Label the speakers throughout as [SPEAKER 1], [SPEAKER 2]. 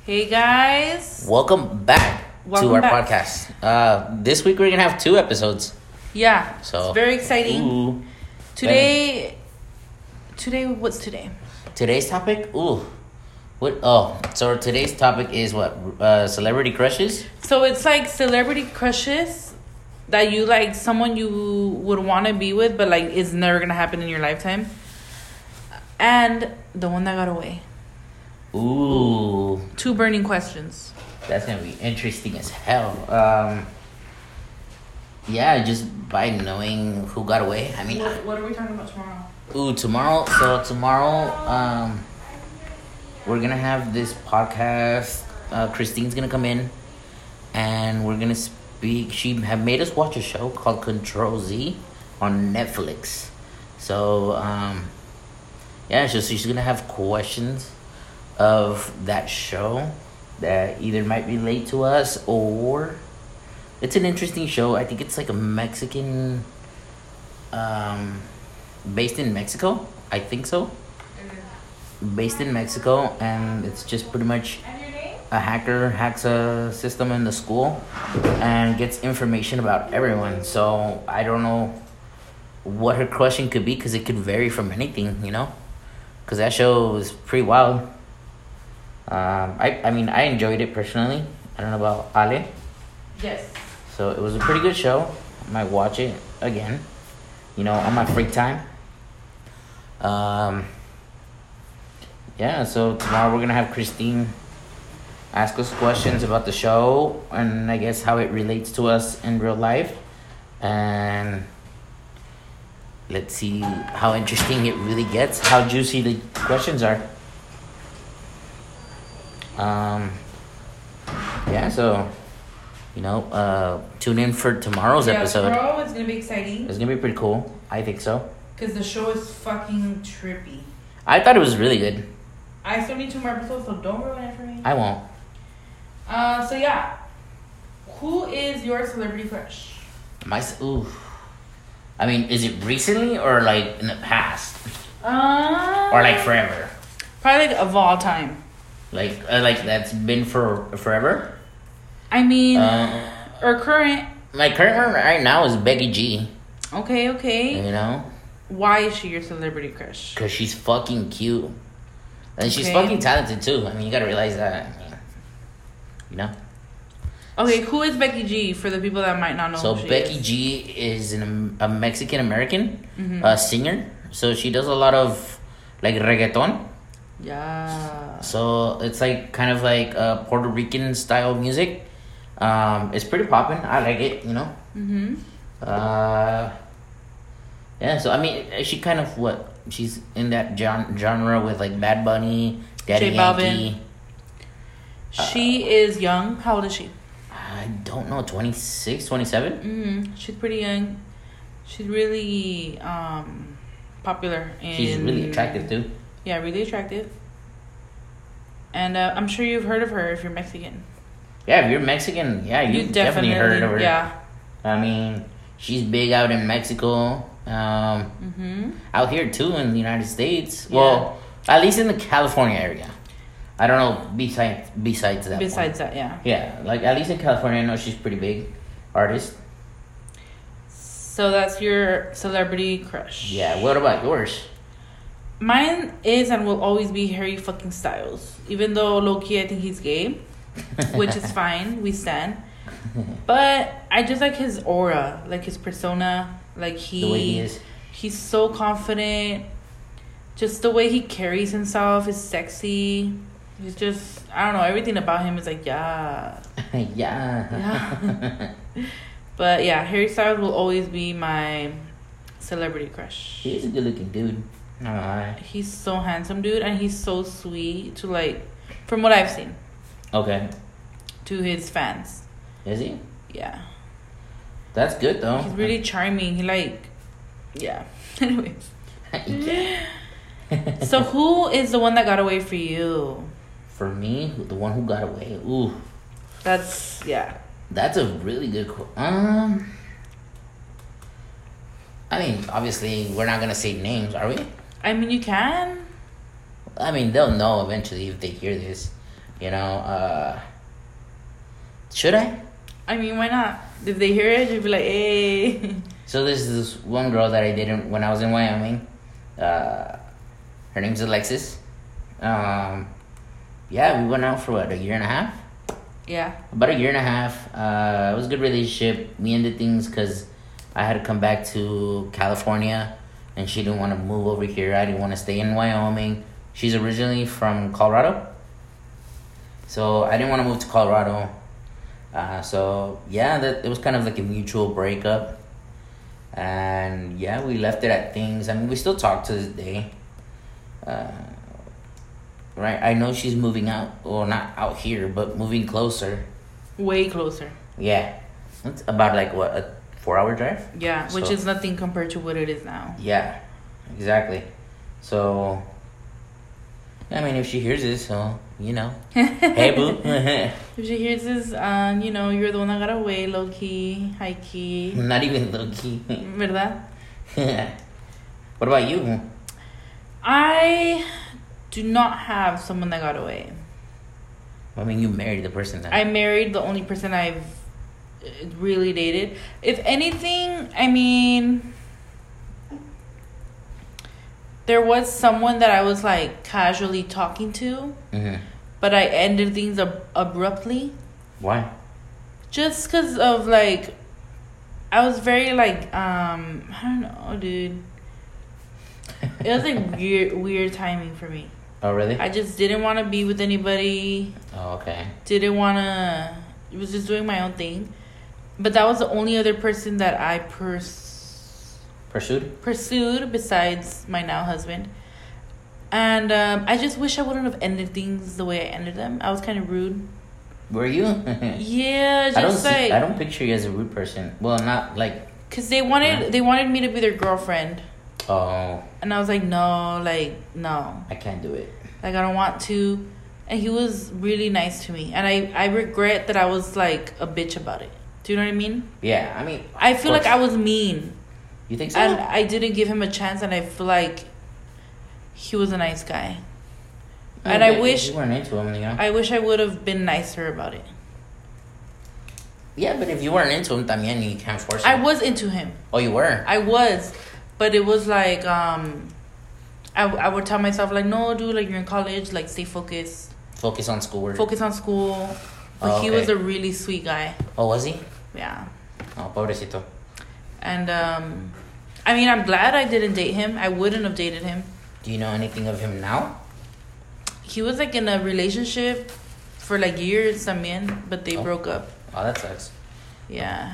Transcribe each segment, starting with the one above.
[SPEAKER 1] Hey guys.
[SPEAKER 2] Welcome back to our podcast. This week we're gonna have 2 episodes.
[SPEAKER 1] Yeah.
[SPEAKER 2] So
[SPEAKER 1] it's very exciting.
[SPEAKER 2] Ooh,
[SPEAKER 1] Today, what's today?
[SPEAKER 2] Today's topic. So today's topic is what? Celebrity crushes.
[SPEAKER 1] So it's like celebrity crushes that you like, someone you would want to be with, but like it's never gonna happen in your lifetime. And the one that got away.
[SPEAKER 2] Ooh.
[SPEAKER 1] 2 burning questions.
[SPEAKER 2] That's gonna be interesting as hell. Yeah, just by knowing who got away. I mean,
[SPEAKER 1] What are we talking about tomorrow?
[SPEAKER 2] Tomorrow. So tomorrow, we're gonna have this podcast. Christine's gonna come in, and we're gonna speak. She have made us watch a show called Control Z on Netflix. So, yeah, so she's gonna have questions of that show that either might relate to us or it's an interesting show. I think it's like a Mexican, based in Mexico. I think so. Based in Mexico, and it's just pretty much a hacker hacks a system in the school and gets information about everyone. So I don't know what her question could be because it could vary from anything, you know? Because that show is pretty wild. I mean, I enjoyed it personally. I don't know about Ale.
[SPEAKER 1] Yes.
[SPEAKER 2] So it was a pretty good show. I might watch it again, you know, on my free time. Yeah, so tomorrow we're going to have Christine ask us questions about the show and I guess how it relates to us in real life. And let's see how interesting it really gets, how juicy the questions are. Yeah, so, you know, tune in for tomorrow's episode.
[SPEAKER 1] Tomorrow is going to be exciting.
[SPEAKER 2] It's going to be pretty cool. I think so.
[SPEAKER 1] Because the show is fucking trippy.
[SPEAKER 2] I thought it was really good.
[SPEAKER 1] I still need 2 more episodes, so don't ruin it for me.
[SPEAKER 2] I won't.
[SPEAKER 1] So yeah. Who is your celebrity crush?
[SPEAKER 2] I mean, is it recently or like in the past? Or like forever?
[SPEAKER 1] Probably like of all time.
[SPEAKER 2] Like that's been for forever?
[SPEAKER 1] I mean, or current.
[SPEAKER 2] My current one right now is Becky G.
[SPEAKER 1] Okay.
[SPEAKER 2] You know?
[SPEAKER 1] Why is she your celebrity crush?
[SPEAKER 2] Because she's fucking cute. And she's
[SPEAKER 1] Okay.
[SPEAKER 2] fucking talented too. I mean, you gotta realize that. I mean, you know?
[SPEAKER 1] Okay, who is Becky G for the people that might not know
[SPEAKER 2] So
[SPEAKER 1] who she
[SPEAKER 2] Becky
[SPEAKER 1] is?
[SPEAKER 2] G is a Mexican-American
[SPEAKER 1] Mm-hmm.
[SPEAKER 2] singer. So she does a lot of like reggaeton.
[SPEAKER 1] Yeah.
[SPEAKER 2] So it's like kind of like Puerto Rican style music. It's pretty poppin'. I like it, you know.
[SPEAKER 1] Mm-hmm.
[SPEAKER 2] Yeah. So I mean, she kind of she's in that genre with like Bad Bunny, Daddy
[SPEAKER 1] J
[SPEAKER 2] Yankee.
[SPEAKER 1] Balvin. She is young. How old is she?
[SPEAKER 2] I don't know, 26, 27?
[SPEAKER 1] Mm-hmm. She's pretty young. She's really popular.
[SPEAKER 2] She's really attractive too.
[SPEAKER 1] Yeah, really attractive. And I'm sure you've heard of her if you're Mexican.
[SPEAKER 2] Yeah, if you're Mexican, yeah, you definitely heard of her.
[SPEAKER 1] Yeah.
[SPEAKER 2] I mean, she's big out in Mexico. Out here too in the United States.
[SPEAKER 1] Yeah.
[SPEAKER 2] Well, at least in the California area. I don't know besides that.
[SPEAKER 1] Besides that, yeah.
[SPEAKER 2] Yeah, like at least in California, I know she's pretty big artist.
[SPEAKER 1] So that's your celebrity crush.
[SPEAKER 2] Yeah. What about yours?
[SPEAKER 1] Mine is and will always be Harry fucking Styles. Even though low-key I think he's gay, which is fine. We stand. But I just like his aura, like his persona, like
[SPEAKER 2] The way he is.
[SPEAKER 1] He's so confident. Just the way he carries himself is sexy. He's just, I don't know, everything about him is like, yeah.
[SPEAKER 2] Yeah.
[SPEAKER 1] But yeah, Harry Styles will always be my celebrity crush.
[SPEAKER 2] He's a good looking dude. No lie.
[SPEAKER 1] He's so handsome, dude, and he's so sweet to, like, from what I've seen,
[SPEAKER 2] Okay.
[SPEAKER 1] to his fans.
[SPEAKER 2] Is he?
[SPEAKER 1] Yeah.
[SPEAKER 2] That's good though.
[SPEAKER 1] He's really charming. He, like, yeah. Anyways.
[SPEAKER 2] Yeah.
[SPEAKER 1] So who is the one that got away for you?
[SPEAKER 2] For me, the one who got away. Ooh.
[SPEAKER 1] That's, yeah.
[SPEAKER 2] That's a really good I mean, obviously, we're not gonna say names, are we?
[SPEAKER 1] I mean, you can.
[SPEAKER 2] I mean, they'll know eventually if they hear this. You know, should I?
[SPEAKER 1] I mean, why not? If they hear it, you'd be like, hey.
[SPEAKER 2] So there's this one girl that I dated when I was in Wyoming. Her name's Alexis. Yeah, we went out for what, a year and a half?
[SPEAKER 1] Yeah.
[SPEAKER 2] About a year and a half. It was a good relationship. We ended things because I had to come back to California, and she didn't want to move over here. I didn't want to stay in Wyoming. She's originally from Colorado, so I didn't want to move to Colorado. So yeah, that it was kind of like a mutual breakup, and yeah, we left it at things. I mean, we still talk to this day. Right, I know she's moving out, or not out here, but moving closer.
[SPEAKER 1] Way closer.
[SPEAKER 2] Yeah, it's about like what, a 4-hour drive.
[SPEAKER 1] Yeah, which
[SPEAKER 2] So-
[SPEAKER 1] is nothing compared to what it is now.
[SPEAKER 2] Yeah, exactly. So, I mean, if she hears this, so you know, hey boo.
[SPEAKER 1] If she hears this, you know, you're the one that got away, low key, high key.
[SPEAKER 2] Not even low key.
[SPEAKER 1] ¿Verdad?
[SPEAKER 2] What about you?
[SPEAKER 1] I do not have someone that got away.
[SPEAKER 2] I mean, you married the person that.
[SPEAKER 1] I married the only person I've really dated. If anything, I mean, there was someone that I was like casually talking to, but I ended things abruptly.
[SPEAKER 2] Why?
[SPEAKER 1] Just because of like, I was very like, I don't know, dude. It was like weird timing for me.
[SPEAKER 2] Oh, really?
[SPEAKER 1] I just didn't want to be with anybody.
[SPEAKER 2] Oh, okay.
[SPEAKER 1] Didn't want to. Was just doing my own thing. But that was the only other person that I
[SPEAKER 2] Pursued?
[SPEAKER 1] pursued besides my now husband. And I just wish I wouldn't have ended things the way I ended them. I was kind of rude.
[SPEAKER 2] Were you?
[SPEAKER 1] Yeah, just
[SPEAKER 2] I don't picture you as a rude person. Well, not like.
[SPEAKER 1] Because they wanted me to be their girlfriend.
[SPEAKER 2] Oh.
[SPEAKER 1] And I was like, no, no.
[SPEAKER 2] I can't do it.
[SPEAKER 1] Like, I don't want to. And he was really nice to me. And I regret that I was, like, a bitch about it. Do you know what I mean?
[SPEAKER 2] Yeah, I mean.
[SPEAKER 1] I feel like I was mean.
[SPEAKER 2] You think so?
[SPEAKER 1] And I didn't give him a chance. And I feel like he was a nice guy. And I wish.
[SPEAKER 2] You weren't into him, you know?
[SPEAKER 1] I wish I would have been nicer about it.
[SPEAKER 2] Yeah, but if you weren't into him, también, you can't force him.
[SPEAKER 1] I was into him.
[SPEAKER 2] Oh, you were?
[SPEAKER 1] I was. But it was like, I would tell myself, like, no, dude, like, you're in college, like, stay focused.
[SPEAKER 2] Focus on schoolwork.
[SPEAKER 1] Focus on school. But he was a really sweet guy.
[SPEAKER 2] Oh, was he?
[SPEAKER 1] Yeah.
[SPEAKER 2] Oh, pobrecito.
[SPEAKER 1] And, I mean, I'm glad I didn't date him. I wouldn't have dated him.
[SPEAKER 2] Do you know anything of him now?
[SPEAKER 1] He was, like, in a relationship for, like, years, también, but they broke up.
[SPEAKER 2] Oh, that sucks.
[SPEAKER 1] Yeah.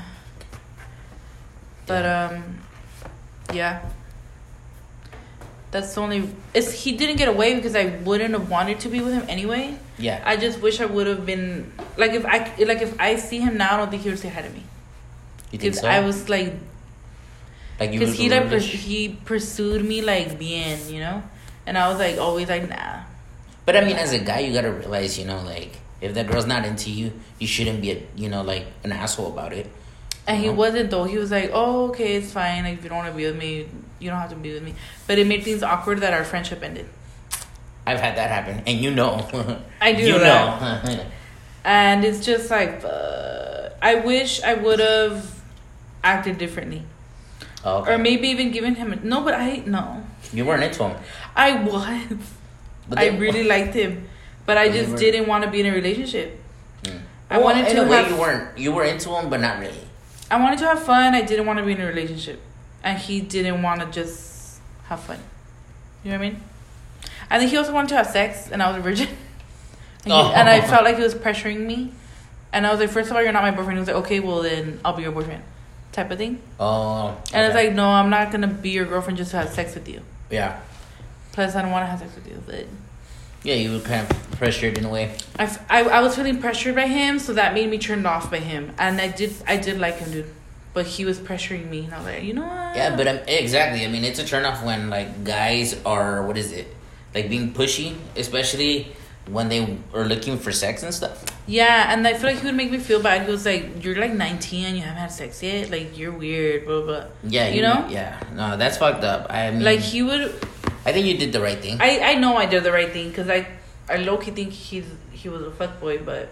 [SPEAKER 1] But, yeah. That's the only... he didn't get away because I wouldn't have wanted to be with him anyway.
[SPEAKER 2] Yeah.
[SPEAKER 1] I just wish I would have been... Like, if I see him now, I don't think he would say hi to me.
[SPEAKER 2] You think so?
[SPEAKER 1] I was, like...
[SPEAKER 2] Like you
[SPEAKER 1] Because he pursued me, like, bien, you know? And I was, like, always like, nah.
[SPEAKER 2] But, I mean, as a guy, you gotta realize, you know, like, if that girl's not into you, you shouldn't be, like, an asshole about it.
[SPEAKER 1] And he wasn't, though. He was like, oh, okay, it's fine. Like, if you don't want to be with me, you don't have to be with me. But it made things awkward that our friendship ended.
[SPEAKER 2] I've had that happen. And you know.
[SPEAKER 1] I do
[SPEAKER 2] you
[SPEAKER 1] know. And it's just like, I wish I would have acted differently.
[SPEAKER 2] Oh, okay.
[SPEAKER 1] Or maybe even given him... No.
[SPEAKER 2] You weren't into him.
[SPEAKER 1] I was.
[SPEAKER 2] But
[SPEAKER 1] I really liked him. But I just didn't want to be in a relationship. I wanted to have...
[SPEAKER 2] You were into him, but not really.
[SPEAKER 1] I wanted to have fun. I didn't want to be in a relationship. And he didn't want to just have fun. You know what I mean? I think he also wanted to have sex, and I was a virgin. And I felt like he was pressuring me. And I was like, first of all, you're not my boyfriend. He was like, okay, well, then I'll be your boyfriend. Type of thing.
[SPEAKER 2] Oh. Okay.
[SPEAKER 1] And it's like, no, I'm not going to be your girlfriend just to have sex with you.
[SPEAKER 2] Yeah.
[SPEAKER 1] Plus, I don't want to have sex with you. But
[SPEAKER 2] yeah, you were kind of pressured in a way.
[SPEAKER 1] I was feeling pressured by him, so that made me turned off by him. And I did like him, dude. But he was pressuring me, and I was like, you know what?
[SPEAKER 2] Yeah, but exactly. I mean, it's a turnoff when, like, guys are, what is it? Like, being pushy, especially when they are looking for sex and stuff.
[SPEAKER 1] Yeah, and I feel like he would make me feel bad. He was like, you're like 19 and you haven't had sex yet? Like, you're weird, blah, blah.
[SPEAKER 2] Yeah.
[SPEAKER 1] You know?
[SPEAKER 2] Yeah. No, that's fucked up. I mean...
[SPEAKER 1] Like, he would...
[SPEAKER 2] I think you did the right thing.
[SPEAKER 1] I know I did the right thing, because I low-key think he was a fuckboy, but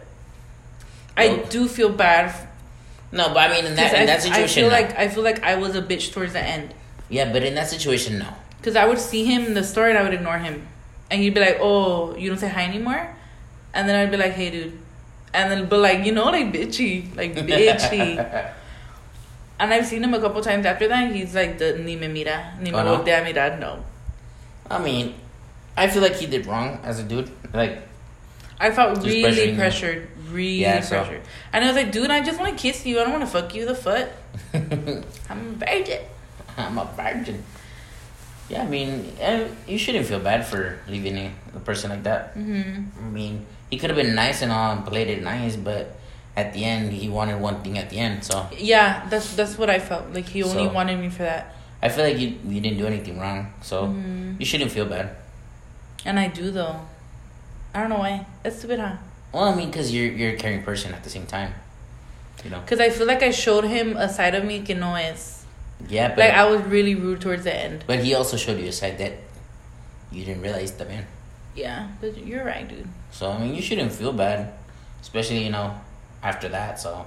[SPEAKER 1] I do feel bad.
[SPEAKER 2] No, but I mean, in that situation,
[SPEAKER 1] I feel like I was a bitch towards the end.
[SPEAKER 2] Yeah, but in that situation, no.
[SPEAKER 1] Because I would see him in the store and I would ignore him. And he'd be like, oh, you don't say hi anymore? And then I'd be like, hey, dude. And then, but like, like bitchy. Like, bitchy. And I've seen him a couple times after that. He's like, ni me mira. Ni me voltea a mirar. No.
[SPEAKER 2] I mean, I feel like he did wrong as a dude. Like,
[SPEAKER 1] I felt really pressured. Really pressured. And I was like, dude, I just want to kiss you. I don't want to fuck you the foot. I'm a virgin.
[SPEAKER 2] I'm a virgin. Yeah, I mean, you shouldn't feel bad for leaving a person like that.
[SPEAKER 1] Mm-hmm.
[SPEAKER 2] I mean, he could have been nice and all and played it nice, but at the end, he wanted one thing at the end, so...
[SPEAKER 1] Yeah, that's what I felt. Like, he only wanted me for that.
[SPEAKER 2] I feel like you didn't do anything wrong, so you shouldn't feel bad.
[SPEAKER 1] And I do, though. I don't know why. That's stupid, huh?
[SPEAKER 2] Well, I mean, because you're a caring person at the same time,
[SPEAKER 1] Because I feel like I showed him a side of me que no es.
[SPEAKER 2] Yeah, but...
[SPEAKER 1] Like, I was really rude towards the end.
[SPEAKER 2] But he also showed you a side that you didn't realize también.
[SPEAKER 1] Yeah, but you're right, dude.
[SPEAKER 2] So, I mean, you shouldn't feel bad. Especially, after that, so...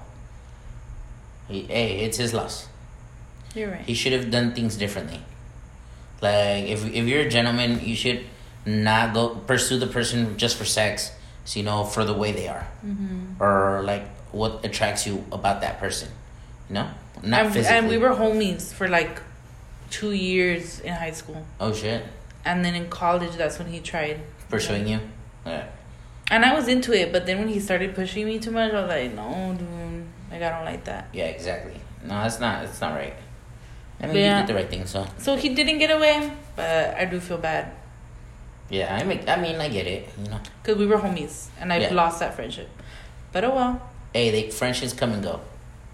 [SPEAKER 2] Hey, it's his loss.
[SPEAKER 1] You're right.
[SPEAKER 2] He should have done things differently. Like, if you're a gentleman, you should not go pursue the person just for sex. So, for the way they are.
[SPEAKER 1] Mm-hmm.
[SPEAKER 2] Or, like, what attracts you about that person. Not physically.
[SPEAKER 1] And we were homies for, like, 2 years in high school.
[SPEAKER 2] Oh, shit.
[SPEAKER 1] And then in college, that's when he tried.
[SPEAKER 2] Pursuing you? Yeah.
[SPEAKER 1] And I was into it, but then when he started pushing me too much, I was like, no, dude. Like, I don't like that.
[SPEAKER 2] Yeah, exactly. No, it's not right. I mean, you did the right thing, so...
[SPEAKER 1] So he didn't get away, but I do feel bad.
[SPEAKER 2] Yeah, I mean, I get it,
[SPEAKER 1] Because we were homies, and I've lost that friendship. But oh well.
[SPEAKER 2] Hey, friendships come and go.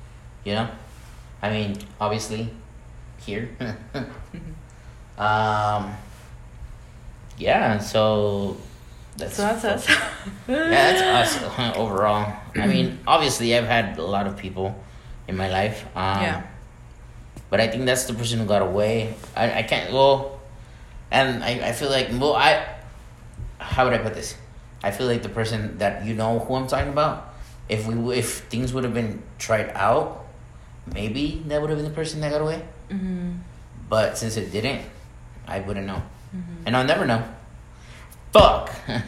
[SPEAKER 2] I mean, obviously, here. Yeah, so...
[SPEAKER 1] That's us.
[SPEAKER 2] Yeah, that's us overall. I mean, obviously, I've had a lot of people in my life.
[SPEAKER 1] Yeah.
[SPEAKER 2] But I think that's the person who got away. I can't... And I feel like... How would I put this? I feel like the person that who I'm talking about, if things would have been tried out, maybe that would have been the person that got away.
[SPEAKER 1] Mm-hmm.
[SPEAKER 2] But since it didn't, I wouldn't know. Mm-hmm. And I'll never know. Fuck.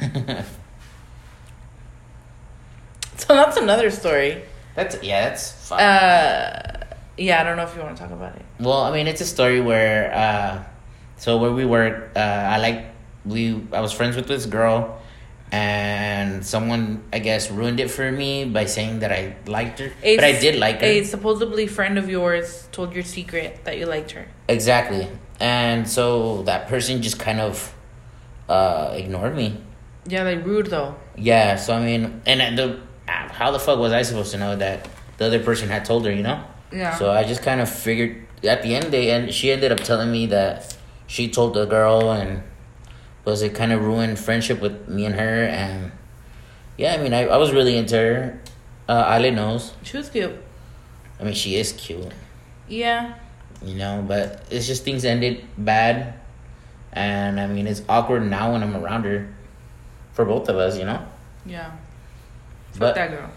[SPEAKER 1] So that's another story.
[SPEAKER 2] That's fine.
[SPEAKER 1] Yeah, I don't know if you want to talk about it.
[SPEAKER 2] Well, I mean, it's a story where, so where we work, I was friends with this girl, and someone, I guess, ruined it for me by saying that I liked her. But I did like her.
[SPEAKER 1] A supposedly friend of yours told your secret that you liked her.
[SPEAKER 2] Exactly. And so that person just kind of ignored me.
[SPEAKER 1] Yeah, like rude though.
[SPEAKER 2] Yeah, so I mean, and how the fuck was I supposed to know that the other person had told her,
[SPEAKER 1] Yeah.
[SPEAKER 2] So I just kind of figured at the end, and she ended up telling me that she told the girl, and it kind of ruined friendship with me and her. And yeah, I mean, I was really into her. Ale knows.
[SPEAKER 1] She was cute.
[SPEAKER 2] I mean, she is cute.
[SPEAKER 1] Yeah.
[SPEAKER 2] But it's just things ended bad. And I mean, it's awkward now when I'm around her. For both of us,
[SPEAKER 1] Yeah.
[SPEAKER 2] Fuck
[SPEAKER 1] that girl.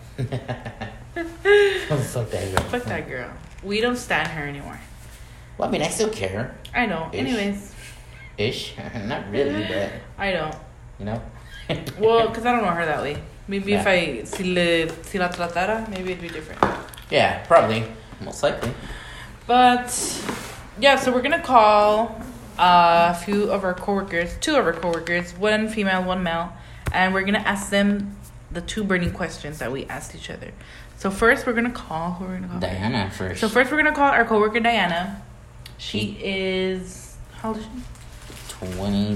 [SPEAKER 2] Fuck that girl.
[SPEAKER 1] Fuck that girl. We don't stand her anymore.
[SPEAKER 2] Well, I mean, I still care.
[SPEAKER 1] I know.
[SPEAKER 2] Ish.
[SPEAKER 1] Anyways.
[SPEAKER 2] Ish? Not really, but...
[SPEAKER 1] I don't.
[SPEAKER 2] Well,
[SPEAKER 1] because I don't know her that way. Maybe if si la tratara, maybe it'd be different.
[SPEAKER 2] Yeah, probably. Most likely.
[SPEAKER 1] But, yeah, so we're going to call a few of our coworkers, 2 of our coworkers, 1 female, 1 male, and we're going to ask them the 2 burning questions that we asked each other. So first, we're going to call... Who are we going to call?
[SPEAKER 2] Diana first.
[SPEAKER 1] So first, we're going to call our coworker, Diana. She is... How old is she?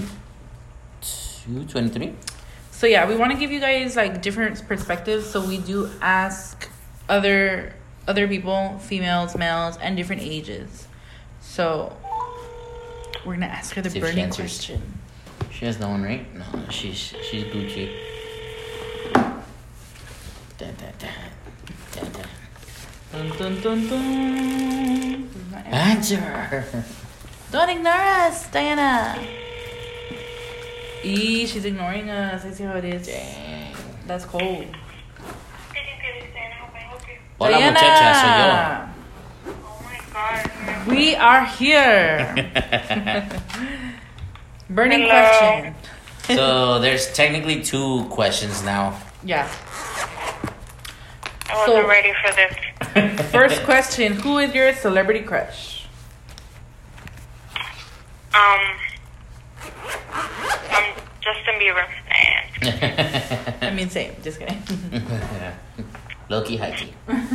[SPEAKER 2] 22, 23.
[SPEAKER 1] So yeah, we want to give you guys like different perspectives. So we do ask other people, females, males, and different ages. So we're gonna ask her the burning question.
[SPEAKER 2] She has no one, right? No, she's Gucci. Dun, dun, dun. Answer.
[SPEAKER 1] Don't ignore us, Diana. She's ignoring us. I see how it is.
[SPEAKER 2] Dang.
[SPEAKER 1] That's cold.
[SPEAKER 2] Hola,
[SPEAKER 1] Diana.
[SPEAKER 2] muchacha, soy yo.
[SPEAKER 3] Oh my god.
[SPEAKER 1] We are here. Burning
[SPEAKER 3] Hello.
[SPEAKER 1] question.
[SPEAKER 2] So there's technically 2 questions now.
[SPEAKER 1] Yeah.
[SPEAKER 3] I wasn't ready for this.
[SPEAKER 1] First question: who is your celebrity crush?
[SPEAKER 3] Justin Bieber.
[SPEAKER 1] I mean, same. Just kidding.
[SPEAKER 2] Low-key, high-key.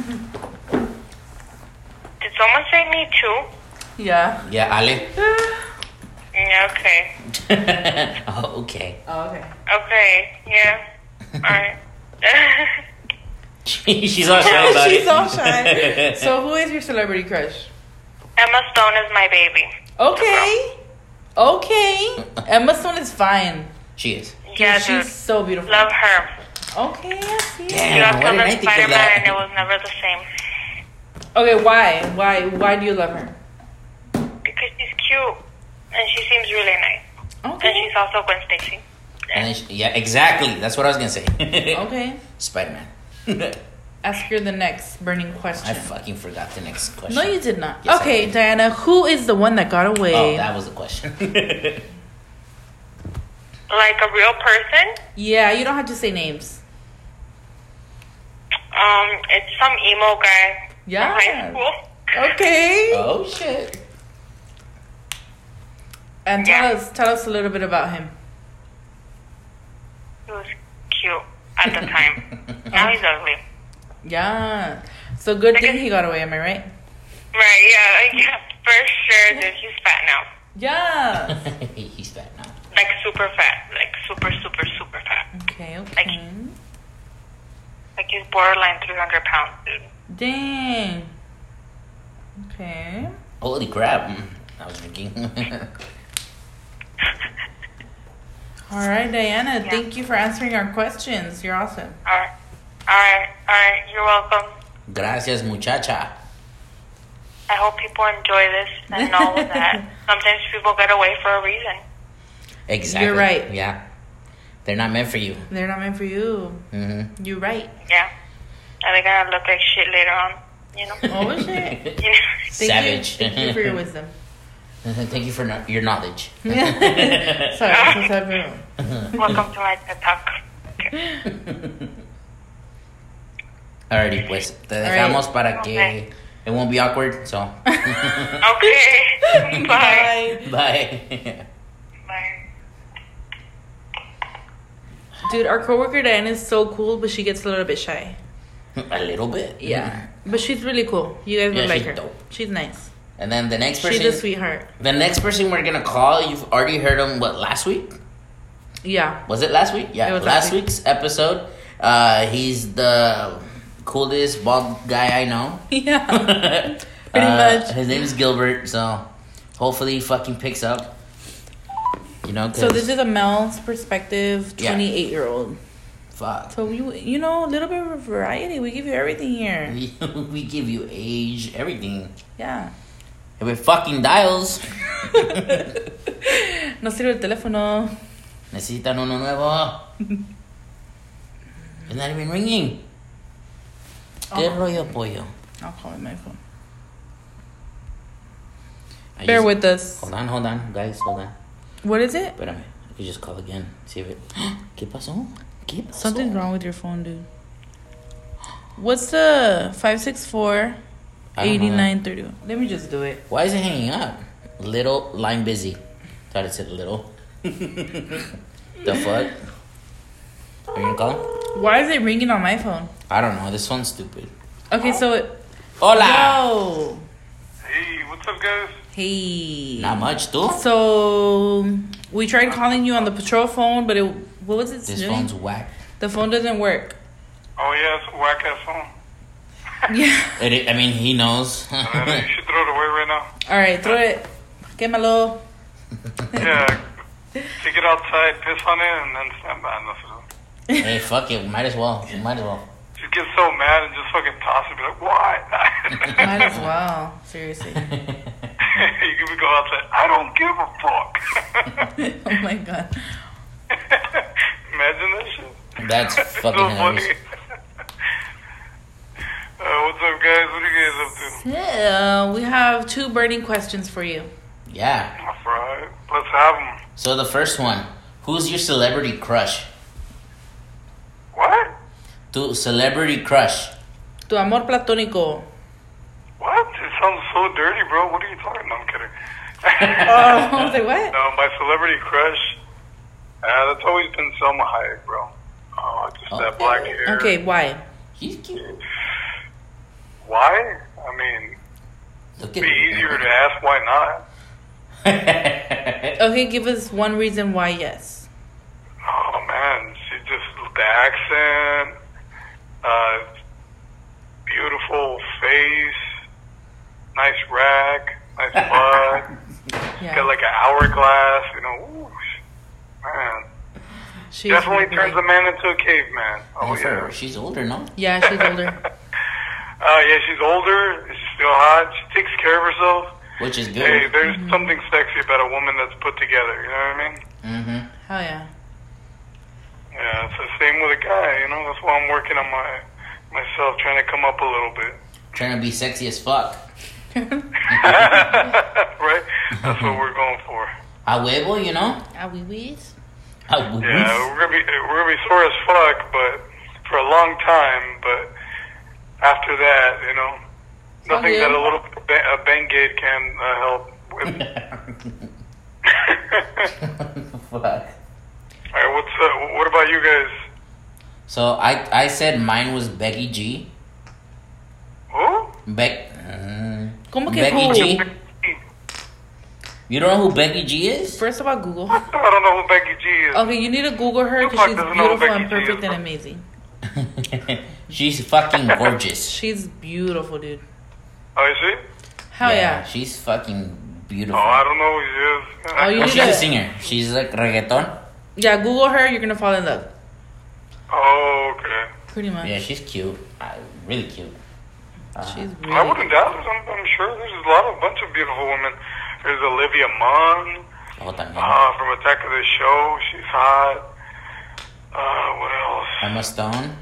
[SPEAKER 3] Did someone say me too?
[SPEAKER 1] Yeah.
[SPEAKER 2] Yeah, Ale.
[SPEAKER 3] Yeah, okay.
[SPEAKER 2] Oh, okay.
[SPEAKER 1] Oh, okay.
[SPEAKER 3] Okay, yeah. Alright.
[SPEAKER 2] She's all shy about
[SPEAKER 1] She's
[SPEAKER 2] it.
[SPEAKER 1] all shy. So, who is your celebrity crush?
[SPEAKER 3] Emma Stone is my baby.
[SPEAKER 1] Okay. Okay. Emma Stone is fine.
[SPEAKER 2] She is.
[SPEAKER 1] Dude,
[SPEAKER 3] Yeah,
[SPEAKER 1] she's
[SPEAKER 3] dude.
[SPEAKER 1] so beautiful.
[SPEAKER 3] Love her.
[SPEAKER 1] Okay, I see.
[SPEAKER 2] Damn.
[SPEAKER 3] She got
[SPEAKER 2] why
[SPEAKER 3] killed
[SPEAKER 2] didn't I
[SPEAKER 3] in
[SPEAKER 2] think of
[SPEAKER 3] Spider-Man
[SPEAKER 2] that?
[SPEAKER 3] and it was never the same.
[SPEAKER 1] Okay, why? Why do you love her?
[SPEAKER 3] Because she's cute. And she seems really nice. And
[SPEAKER 1] Okay.
[SPEAKER 3] she's also Gwen Stacy.
[SPEAKER 2] And then yeah, exactly. That's what I was gonna say.
[SPEAKER 1] Okay.
[SPEAKER 2] Spider-Man.
[SPEAKER 1] Ask her the next burning
[SPEAKER 2] I
[SPEAKER 1] question.
[SPEAKER 2] fucking forgot the next question.
[SPEAKER 1] No, you did not.
[SPEAKER 2] Yes, I
[SPEAKER 1] Okay,
[SPEAKER 2] did.
[SPEAKER 1] Diana, who is the one that got away?
[SPEAKER 2] Oh, that was the question.
[SPEAKER 3] Like a real person?
[SPEAKER 1] Yeah, you don't have to say names.
[SPEAKER 3] It's some emo guy
[SPEAKER 1] Yeah.
[SPEAKER 3] from high school.
[SPEAKER 1] Okay.
[SPEAKER 2] Oh shit.
[SPEAKER 1] And
[SPEAKER 3] Yeah.
[SPEAKER 1] tell us a little bit about him.
[SPEAKER 3] He was cute at the time. Now he's ugly.
[SPEAKER 1] Yeah. So good thing he got away, am I right?
[SPEAKER 3] Right, yeah, for sure, dude. He's fat now.
[SPEAKER 1] Yeah.
[SPEAKER 2] He's fat now.
[SPEAKER 3] Like super fat. Like super, super, super fat.
[SPEAKER 1] Okay, okay.
[SPEAKER 3] Like he's borderline 300 pounds, dude.
[SPEAKER 1] Dang. Okay.
[SPEAKER 2] Holy crap. I was drinking.
[SPEAKER 1] All right, Diana,
[SPEAKER 3] Yeah.
[SPEAKER 1] thank you for answering our questions. You're awesome.
[SPEAKER 3] Alright. You're welcome.
[SPEAKER 2] Gracias, muchacha.
[SPEAKER 3] I hope people enjoy this and know that sometimes people get away for a reason.
[SPEAKER 2] Exactly.
[SPEAKER 1] You're right.
[SPEAKER 2] Yeah. They're not meant for you.
[SPEAKER 1] They're not meant for you.
[SPEAKER 2] Mm-hmm.
[SPEAKER 1] You're right.
[SPEAKER 3] Yeah. And they're gonna look like shit later on, you know?
[SPEAKER 1] Oh, shit.
[SPEAKER 3] You know?
[SPEAKER 2] Savage.
[SPEAKER 1] Thank you for your wisdom.
[SPEAKER 2] Thank you for your knowledge.
[SPEAKER 1] Sorry, so sorry.
[SPEAKER 3] Welcome to my TED Talk. Okay.
[SPEAKER 2] Alrighty, pues. Te dejamos para que
[SPEAKER 3] Okay.
[SPEAKER 2] it won't be awkward, so.
[SPEAKER 3] Okay. Bye.
[SPEAKER 2] Bye.
[SPEAKER 3] Bye.
[SPEAKER 1] Dude, our coworker Diana is so cool, but she gets a little bit shy.
[SPEAKER 2] A little bit.
[SPEAKER 1] Yeah. But she's really cool. You guys
[SPEAKER 2] Yeah,
[SPEAKER 1] would like
[SPEAKER 2] she's
[SPEAKER 1] her.
[SPEAKER 2] dope.
[SPEAKER 1] She's nice.
[SPEAKER 2] And then the next person.
[SPEAKER 1] She's a sweetheart.
[SPEAKER 2] The next person we're gonna call, you've already heard him. What, last week?
[SPEAKER 1] Yeah.
[SPEAKER 2] Was it last week? Yeah,
[SPEAKER 1] It was
[SPEAKER 2] last
[SPEAKER 1] last week.
[SPEAKER 2] week's episode. He's the coolest bald guy I know.
[SPEAKER 1] Yeah. Pretty much.
[SPEAKER 2] His name is Gilbert, so hopefully he fucking picks up. You know, 'cause
[SPEAKER 1] So this is a male's perspective,
[SPEAKER 2] Yeah.
[SPEAKER 1] 28-year-old.
[SPEAKER 2] fuck.
[SPEAKER 1] So you know, a little bit of variety. We give you everything here.
[SPEAKER 2] We give you age, everything.
[SPEAKER 1] Yeah.
[SPEAKER 2] If it fucking dials,
[SPEAKER 1] No sirve el teléfono.
[SPEAKER 2] necesitan uno nuevo. It's not even ringing. ¿Qué rollo, pollo?
[SPEAKER 1] I'll call it my phone.
[SPEAKER 2] I
[SPEAKER 1] Bear
[SPEAKER 2] just-
[SPEAKER 1] with us.
[SPEAKER 2] Hold on, guys, hold on.
[SPEAKER 1] What is it?
[SPEAKER 2] Espérame, I can just call again. See if it. ¿Qué pasó? ¿Qué pasó?
[SPEAKER 1] Something's wrong with your phone, dude. What's the 564-8931? Let me just do it.
[SPEAKER 2] Why is it hanging up? Little line busy. Thought it said little. The fuck? Are you gonna call him?
[SPEAKER 1] Why is it ringing on my phone?
[SPEAKER 2] I don't know. This one's stupid.
[SPEAKER 1] Okay, so it.
[SPEAKER 2] Hola.
[SPEAKER 1] Yo.
[SPEAKER 4] Hey, what's up, guys?
[SPEAKER 1] Hey.
[SPEAKER 2] Not much, too.
[SPEAKER 1] So we tried calling you on the patrol phone, but what was it
[SPEAKER 2] This
[SPEAKER 1] doing?
[SPEAKER 2] phone's whack.
[SPEAKER 1] The phone doesn't work.
[SPEAKER 4] Oh, yeah, it's a whack ass phone.
[SPEAKER 1] Yeah.
[SPEAKER 2] I mean, he knows.
[SPEAKER 4] You should throw it away right now.
[SPEAKER 1] All right, throw it. Quémalo.
[SPEAKER 4] Yeah, take it outside, piss on it, and then stand by. And that's it.
[SPEAKER 2] Hey, fuck it. Might as well. Might as well.
[SPEAKER 4] Just get so mad and just fucking toss it. Be like, why?
[SPEAKER 1] Might as well. Seriously.
[SPEAKER 4] You can go outside. I don't give a fuck.
[SPEAKER 1] Oh my god.
[SPEAKER 4] Imagine that shit.
[SPEAKER 2] That's
[SPEAKER 4] It's
[SPEAKER 2] fucking
[SPEAKER 4] so
[SPEAKER 2] hilarious.
[SPEAKER 4] funny. What's up, guys? What are you guys up to?
[SPEAKER 1] Yeah, we have 2 burning questions for you.
[SPEAKER 2] Yeah.
[SPEAKER 4] That's right. Let's have them.
[SPEAKER 2] So the first one, who's your celebrity crush?
[SPEAKER 4] What?
[SPEAKER 2] Tu celebrity crush.
[SPEAKER 1] Tu amor platónico.
[SPEAKER 4] What? It sounds so dirty, bro. What are you talking? No, I'm kidding.
[SPEAKER 1] I was like, what?
[SPEAKER 4] No, my celebrity crush. That's always been Selma Hayek, bro. Oh, just that black hair.
[SPEAKER 1] Okay, why?
[SPEAKER 2] He's cute.
[SPEAKER 4] Why? I mean,
[SPEAKER 2] Look
[SPEAKER 4] it'd be easier to ask why not.
[SPEAKER 1] Okay, give us one reason why yes.
[SPEAKER 4] Oh man, she just the accent, beautiful face, nice rack, nice butt.
[SPEAKER 1] Yeah.
[SPEAKER 4] Got like an hourglass, you know. Ooh, man,
[SPEAKER 1] She's
[SPEAKER 4] definitely
[SPEAKER 1] really-
[SPEAKER 4] turns a man into a caveman. Oh yeah.
[SPEAKER 2] She's older, no?
[SPEAKER 1] Yeah, she's older.
[SPEAKER 4] Yeah, she's older. She's still hot. She takes care of herself.
[SPEAKER 2] Which is good.
[SPEAKER 4] Hey, there's something sexy about a woman that's put together. You know what I mean?
[SPEAKER 2] Mm-hmm.
[SPEAKER 1] Hell yeah.
[SPEAKER 4] Yeah, it's the same with a guy. You know, that's why I'm working on myself, trying to come up a little bit.
[SPEAKER 2] Trying to be sexy as fuck.
[SPEAKER 4] Right? That's what we're going for.
[SPEAKER 2] A huevo, you know?
[SPEAKER 1] Are we weird?
[SPEAKER 2] A huevo.
[SPEAKER 4] Yeah, we're gonna be sore as fuck, but for a long time. But after that, you know, nothing
[SPEAKER 1] Okay.
[SPEAKER 4] that a little a Bengate can help with.
[SPEAKER 2] Fuck.
[SPEAKER 4] All right, what about you guys?
[SPEAKER 2] So I said mine was Becky G.
[SPEAKER 4] Who?
[SPEAKER 1] ¿Cómo que
[SPEAKER 2] Becky
[SPEAKER 1] who?
[SPEAKER 2] G. You don't know who Becky G is?
[SPEAKER 1] First of all, Google.
[SPEAKER 4] I don't know who Becky G is.
[SPEAKER 1] Okay, you need to Google her because
[SPEAKER 4] Tupac
[SPEAKER 1] she's
[SPEAKER 4] doesn't know who
[SPEAKER 1] beautiful and
[SPEAKER 4] Becky G
[SPEAKER 1] perfect
[SPEAKER 4] is.
[SPEAKER 1] and amazing.
[SPEAKER 2] She's fucking gorgeous.
[SPEAKER 1] She's beautiful, dude.
[SPEAKER 4] Oh, is she?
[SPEAKER 1] Hell yeah.
[SPEAKER 2] She's fucking beautiful.
[SPEAKER 4] Oh, I don't know who she is.
[SPEAKER 1] Oh, you
[SPEAKER 2] Well,
[SPEAKER 1] need
[SPEAKER 2] she's
[SPEAKER 1] to-
[SPEAKER 2] a singer. She's like reggaeton.
[SPEAKER 1] Yeah, Google her, you're gonna fall in love.
[SPEAKER 4] Oh, okay.
[SPEAKER 1] Pretty much.
[SPEAKER 2] Yeah, she's cute. Really cute.
[SPEAKER 1] She's
[SPEAKER 4] I
[SPEAKER 1] really
[SPEAKER 4] wouldn't doubt it. I'm sure there's a bunch of beautiful women. There's Olivia Munn
[SPEAKER 2] Oh, también.
[SPEAKER 4] from Attack of the Show. She's hot. What else?
[SPEAKER 2] Emma Stone.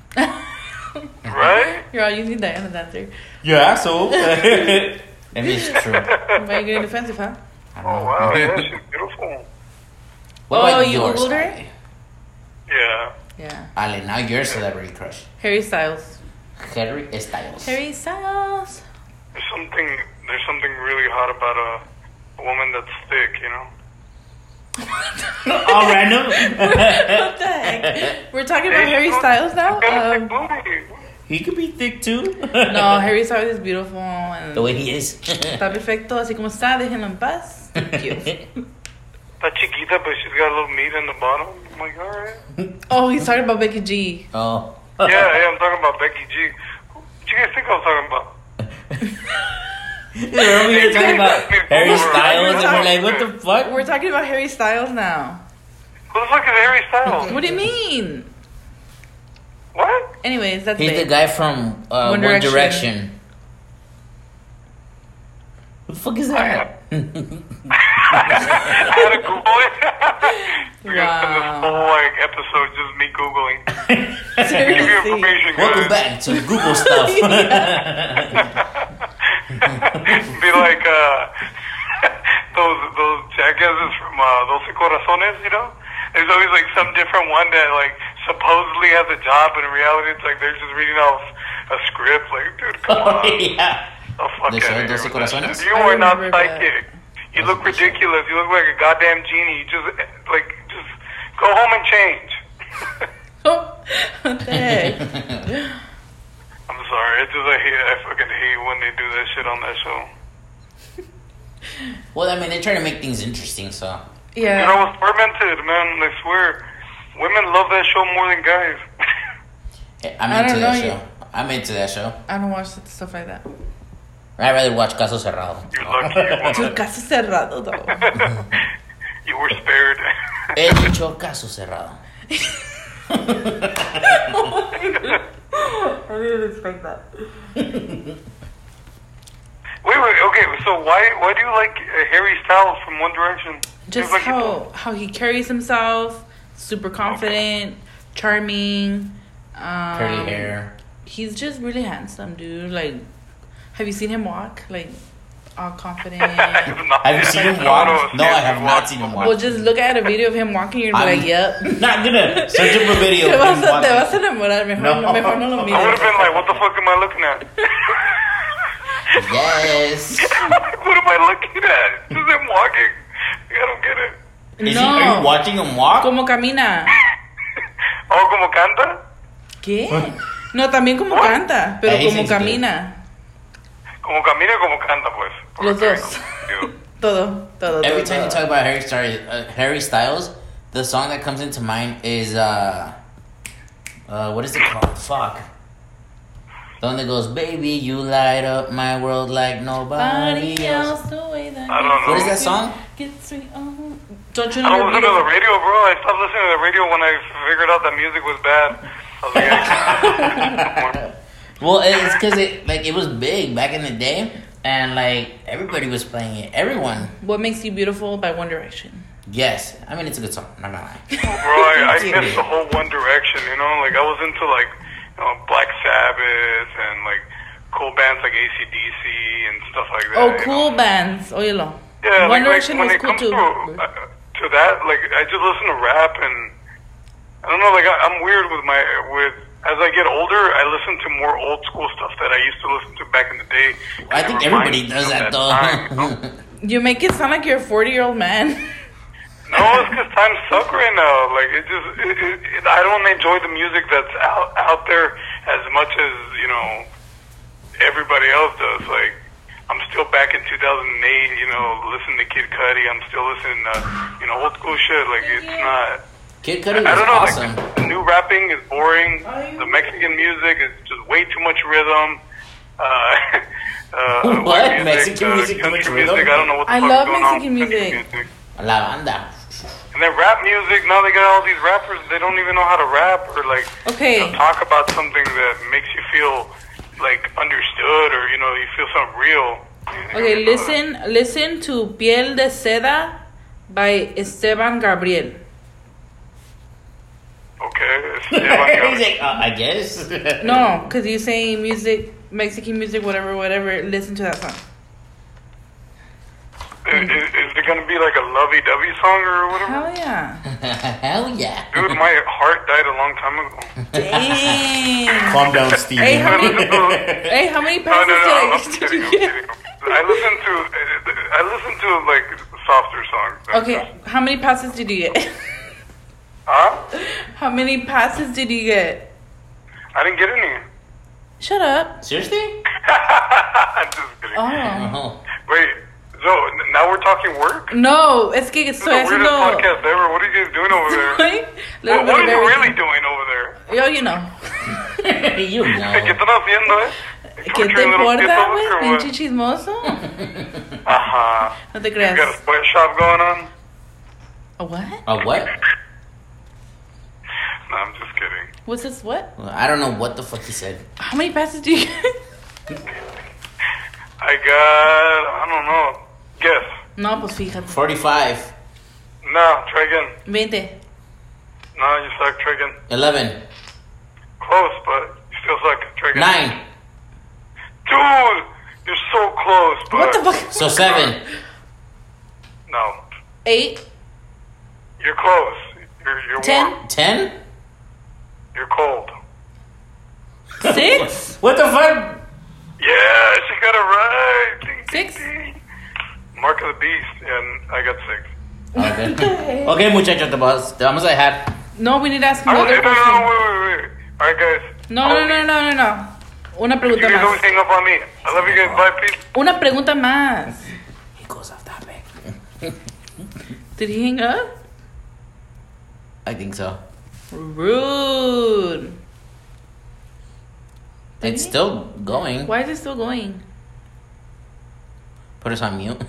[SPEAKER 4] Right?
[SPEAKER 1] You're all using Diana's answer.
[SPEAKER 2] You asshole. I mean, it's true.
[SPEAKER 1] Why are you getting defensive, huh?
[SPEAKER 2] I don't
[SPEAKER 4] Oh,
[SPEAKER 2] know.
[SPEAKER 4] wow. Yeah, she's beautiful.
[SPEAKER 2] What
[SPEAKER 1] Oh,
[SPEAKER 2] about
[SPEAKER 1] you
[SPEAKER 2] yours?
[SPEAKER 1] Googled her?
[SPEAKER 2] Ale?
[SPEAKER 4] Yeah.
[SPEAKER 1] Yeah.
[SPEAKER 2] Ale, now your celebrity crush.
[SPEAKER 1] Harry Styles.
[SPEAKER 2] Harry Styles.
[SPEAKER 1] Harry Styles.
[SPEAKER 4] There's something really hot about a woman that's thick, you know?
[SPEAKER 2] All random.
[SPEAKER 1] What the heck? We're talking about Harry Styles now?
[SPEAKER 4] Got a thick booty.
[SPEAKER 2] He could be thick too.
[SPEAKER 1] No, Harry Styles is beautiful and
[SPEAKER 2] The way he is.
[SPEAKER 1] está perfecto, así como está, déjenlo en paz. Cute.
[SPEAKER 4] That chiquita, but she's got a little meat in the bottom. I'm like, alright.
[SPEAKER 1] Oh, he's talking about Becky G.
[SPEAKER 2] Oh.
[SPEAKER 4] Yeah, I'm talking about Becky G. What you guys think I was talking about?
[SPEAKER 2] Remember you were talking about Harry Styles and we're like, what the fuck?
[SPEAKER 1] We're talking about Harry Styles now.
[SPEAKER 4] Who the fuck is Harry Styles?
[SPEAKER 1] What do you mean?
[SPEAKER 4] What?
[SPEAKER 1] Anyways, that's
[SPEAKER 2] He's
[SPEAKER 1] it.
[SPEAKER 2] the guy from One
[SPEAKER 1] Direction.
[SPEAKER 2] Direction. Who the fuck is that?
[SPEAKER 4] I had to Google it. We're gonna spend this whole episode just me Googling. Give you
[SPEAKER 1] Seriously.
[SPEAKER 4] information, guys.
[SPEAKER 2] Welcome back to Google stuff.
[SPEAKER 4] Be like those jackasses from Doce Corazones, you know? There's always like some different one that like supposedly has a job, but in reality it's like they're just reading off a script. Like, dude, come
[SPEAKER 2] Oh,
[SPEAKER 4] on.
[SPEAKER 2] yeah.
[SPEAKER 4] Oh, fuck
[SPEAKER 2] The
[SPEAKER 4] outta
[SPEAKER 2] show
[SPEAKER 4] here
[SPEAKER 2] Doce
[SPEAKER 4] with that
[SPEAKER 2] Corazones?
[SPEAKER 4] shit. You
[SPEAKER 1] I
[SPEAKER 4] are not
[SPEAKER 1] remember that.
[SPEAKER 4] psychic. You
[SPEAKER 2] That's
[SPEAKER 4] look
[SPEAKER 2] a good show.
[SPEAKER 4] ridiculous. You look like a goddamn genie. You just go home and change.
[SPEAKER 1] What the heck?
[SPEAKER 4] I'm sorry. It's just I fucking hate when they do that shit on that show.
[SPEAKER 2] Well, I mean, they try to make things interesting, so.
[SPEAKER 1] Yeah.
[SPEAKER 4] You know, it's fermented, man. I swear. Women love that show more than guys.
[SPEAKER 2] I'm
[SPEAKER 1] I
[SPEAKER 2] into
[SPEAKER 1] don't
[SPEAKER 2] that
[SPEAKER 1] know,
[SPEAKER 2] show. I'm into that show.
[SPEAKER 1] I don't watch stuff like that.
[SPEAKER 2] I'd rather watch Caso Cerrado.
[SPEAKER 4] You're lucky.
[SPEAKER 1] Tu caso cerrado, though.
[SPEAKER 4] You were spared.
[SPEAKER 2] He dicho Caso Cerrado.
[SPEAKER 1] I didn't expect that.
[SPEAKER 4] Wait. Okay, so why do you like Harry Styles from One Direction?
[SPEAKER 1] Just
[SPEAKER 4] Seems like
[SPEAKER 1] how he carries himself, super confident, charming.
[SPEAKER 2] Curly hair.
[SPEAKER 1] He's just really handsome, dude. Like, have you seen him walk? Like, all confident.
[SPEAKER 2] Have you seen him walk? No, I have not seen him walk.
[SPEAKER 1] Well, just look at a video of him walking. You're like, yep.
[SPEAKER 2] Not gonna search up a video.
[SPEAKER 1] Te vas a enamorar. Mejor no lo
[SPEAKER 4] I would
[SPEAKER 1] mires.
[SPEAKER 4] have been like, what the fuck am I looking at?
[SPEAKER 2] Yes.
[SPEAKER 4] What am I looking at? Just him walking. I don't get it.
[SPEAKER 2] Are you watching him walk?
[SPEAKER 1] Como camina.
[SPEAKER 4] Oh, como canta?
[SPEAKER 1] ¿Qué? No, también como canta, pero
[SPEAKER 2] Ahí
[SPEAKER 1] como
[SPEAKER 2] sí,
[SPEAKER 1] camina.
[SPEAKER 4] Como camina, como canta, pues.
[SPEAKER 1] Los dos. Todo.
[SPEAKER 2] Every time you talk about Harry Styles, the song that comes into mind is what is it called? Fuck. The one that goes, baby, you light up my world like nobody else.
[SPEAKER 4] I don't know.
[SPEAKER 2] What is that song?
[SPEAKER 1] Don't you
[SPEAKER 4] I
[SPEAKER 1] know
[SPEAKER 4] don't listen to the radio, bro. I stopped listening to the radio when I figured out that music was bad. I was like, I can't.
[SPEAKER 2] Well, it's because it was big back in the day, and like everybody was playing it. Everyone.
[SPEAKER 1] What Makes You Beautiful by One Direction.
[SPEAKER 2] Yes, I mean it's a good song. I'm not gonna lie.
[SPEAKER 4] Bro, I missed the whole One Direction. You know, like I was into like Black Sabbath and like cool bands like AC/DC and stuff like that.
[SPEAKER 1] Oh, cool bands. Óyelo.
[SPEAKER 4] Yeah,
[SPEAKER 1] One
[SPEAKER 4] like,
[SPEAKER 1] Direction
[SPEAKER 4] when
[SPEAKER 1] was
[SPEAKER 4] it
[SPEAKER 1] cool
[SPEAKER 4] comes
[SPEAKER 1] too.
[SPEAKER 4] To that, like I just listen to rap and I don't know, like I'm weird with as I get older, I listen to more old school stuff that I used to listen to back in the day.
[SPEAKER 2] I think everybody does that though.
[SPEAKER 4] Time,
[SPEAKER 1] You make it sound like you're a 40-year-old man.
[SPEAKER 4] No, it's because times suck right now. Like I don't enjoy the music that's out there as much as everybody else does. Like I'm still back in 2008, listening to Kid Cudi. I'm still listening to old school shit. Like it's not.
[SPEAKER 2] Kid Cudi was
[SPEAKER 4] I don't know.
[SPEAKER 2] awesome.
[SPEAKER 4] Like, the new rapping is boring. The Mexican music is just way too much rhythm.
[SPEAKER 2] What? Mexican music, too much
[SPEAKER 4] country
[SPEAKER 2] rhythm?
[SPEAKER 4] music. I don't know what the
[SPEAKER 1] I
[SPEAKER 4] fuck's
[SPEAKER 1] love
[SPEAKER 4] going on
[SPEAKER 1] Mexican
[SPEAKER 4] with country
[SPEAKER 1] music.
[SPEAKER 2] La banda.
[SPEAKER 4] And then rap music, now they got all these rappers, they don't even know how to rap or like talk about something that makes you feel like understood or you feel something real.
[SPEAKER 1] Okay, listen to Piel de Seda by Esteban Gabriel.
[SPEAKER 4] Okay.
[SPEAKER 2] He's like, I guess.
[SPEAKER 1] No, because you say music, Mexican music, whatever. Listen to that song.
[SPEAKER 4] Is it going to be like a lovey-dovey song or whatever?
[SPEAKER 1] Hell yeah.
[SPEAKER 2] Hell yeah.
[SPEAKER 4] Dude, my heart died a long time ago.
[SPEAKER 1] Dang.
[SPEAKER 5] Calm down, Steve.
[SPEAKER 1] Hey, how many passes did you get?
[SPEAKER 4] I listen to like softer songs.
[SPEAKER 1] Okay, how many passes did you get?
[SPEAKER 4] Huh?
[SPEAKER 1] How many passes did you get?
[SPEAKER 4] I didn't get any.
[SPEAKER 1] Shut up.
[SPEAKER 2] Seriously?
[SPEAKER 4] I'm just kidding.
[SPEAKER 2] Oh.
[SPEAKER 4] Wait, so now we're talking work?
[SPEAKER 1] No, es que
[SPEAKER 4] This is
[SPEAKER 1] estoy
[SPEAKER 4] the weirdest
[SPEAKER 1] haciendo...
[SPEAKER 4] podcast ever. What are you guys doing over there? What are you really doing over there?
[SPEAKER 1] Yo, you know.
[SPEAKER 2] You
[SPEAKER 4] ¿Qué
[SPEAKER 2] know.
[SPEAKER 4] están haciendo,
[SPEAKER 1] ¿Qué te importa, güey? Pinche chismoso.
[SPEAKER 4] Ajá.
[SPEAKER 1] No te
[SPEAKER 4] You got a
[SPEAKER 1] creas.
[SPEAKER 4] sweatshop going on?
[SPEAKER 1] A what?
[SPEAKER 2] A what?
[SPEAKER 4] No, I'm just kidding.
[SPEAKER 1] What's this, what?
[SPEAKER 2] I don't know what the fuck he said.
[SPEAKER 1] How many passes do you get?
[SPEAKER 4] I got, I don't know. Guess.
[SPEAKER 1] No, pues fíjate.
[SPEAKER 2] 45.
[SPEAKER 4] No, try again.
[SPEAKER 1] 20.
[SPEAKER 4] No, you suck. Try again.
[SPEAKER 2] 11.
[SPEAKER 4] Close, but you still suck. Try again.
[SPEAKER 2] 9.
[SPEAKER 4] Dude, you're so close, but...
[SPEAKER 1] What the fuck?
[SPEAKER 2] So 7.
[SPEAKER 4] No.
[SPEAKER 1] 8.
[SPEAKER 4] You're close. You're
[SPEAKER 1] 10.
[SPEAKER 4] warm.
[SPEAKER 2] 10?
[SPEAKER 4] You're cold.
[SPEAKER 1] 6.
[SPEAKER 2] What the fuck?
[SPEAKER 4] Yeah, she got it right. Ding, ding,
[SPEAKER 1] 6.
[SPEAKER 4] ding. Mark of the beast, and I got 6.
[SPEAKER 2] Okay. Okay, muchachos, te vamos a dejar.
[SPEAKER 1] No, we need to ask
[SPEAKER 4] No,
[SPEAKER 1] another
[SPEAKER 4] no,
[SPEAKER 1] question.
[SPEAKER 4] wait. All right, guys.
[SPEAKER 1] No. Una
[SPEAKER 4] You
[SPEAKER 1] pregunta
[SPEAKER 4] guys always
[SPEAKER 1] más.
[SPEAKER 4] hang up on me. I love you guys. Bye, peace.
[SPEAKER 1] Una pregunta más.
[SPEAKER 2] He goes off topic.
[SPEAKER 1] Did he hang up?
[SPEAKER 2] I think so.
[SPEAKER 1] Rude. Did
[SPEAKER 2] It's
[SPEAKER 1] he?
[SPEAKER 2] still going.
[SPEAKER 1] Why is it still going?
[SPEAKER 2] Put us on mute.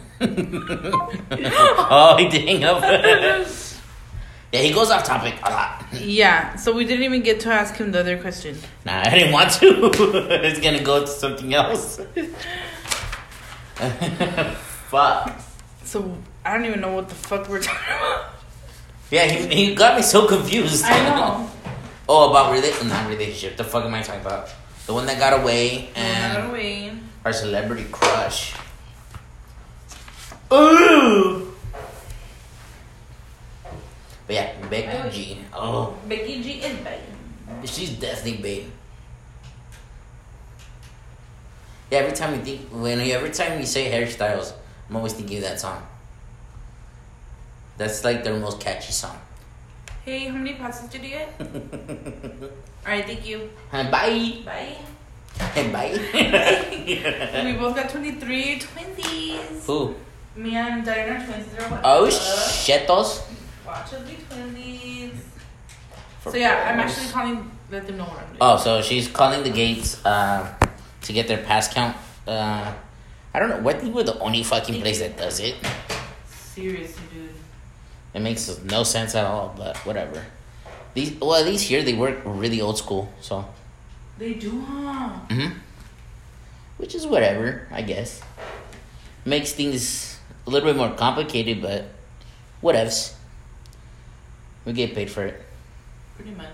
[SPEAKER 2] Oh, he did hang up. Yeah, he goes off topic a lot.
[SPEAKER 1] Yeah, so we didn't even get to ask him the other question.
[SPEAKER 2] Nah, I didn't want to. It's gonna go to something else. Fuck.
[SPEAKER 1] So I don't even know what the fuck we're talking about.
[SPEAKER 2] Yeah, he got me so confused.
[SPEAKER 1] I know.
[SPEAKER 2] Oh, about not relationship. The fuck am I talking about? The one that got away and our celebrity crush. Ooh. But yeah, Becky G. Oh,
[SPEAKER 1] Becky G is babe.
[SPEAKER 2] she's definitely babe. Yeah, every time you say Harry Styles, I'm always thinking of that song. That's like their most catchy song.
[SPEAKER 1] Hey, how many passes did you get? Alright, thank you.
[SPEAKER 2] And bye.
[SPEAKER 1] Bye.
[SPEAKER 2] And bye.
[SPEAKER 1] We both got 23 twinsies.
[SPEAKER 2] Who?
[SPEAKER 1] Me and Diana are twinsies or what?
[SPEAKER 2] Oh, shitos.
[SPEAKER 1] Watch us be twinsies. So yeah, I'm actually calling, let them know what I'm doing.
[SPEAKER 2] Oh, so she's calling the gates to get their pass count. I don't know. I think we're the only fucking place that does it.
[SPEAKER 1] Seriously, dude.
[SPEAKER 2] It makes no sense at all, but whatever. At least here they work really old school, so.
[SPEAKER 1] They do, huh?
[SPEAKER 2] Which is whatever, I guess. Makes things a little bit more complicated, but whatevs. We get paid for it.
[SPEAKER 1] Pretty much.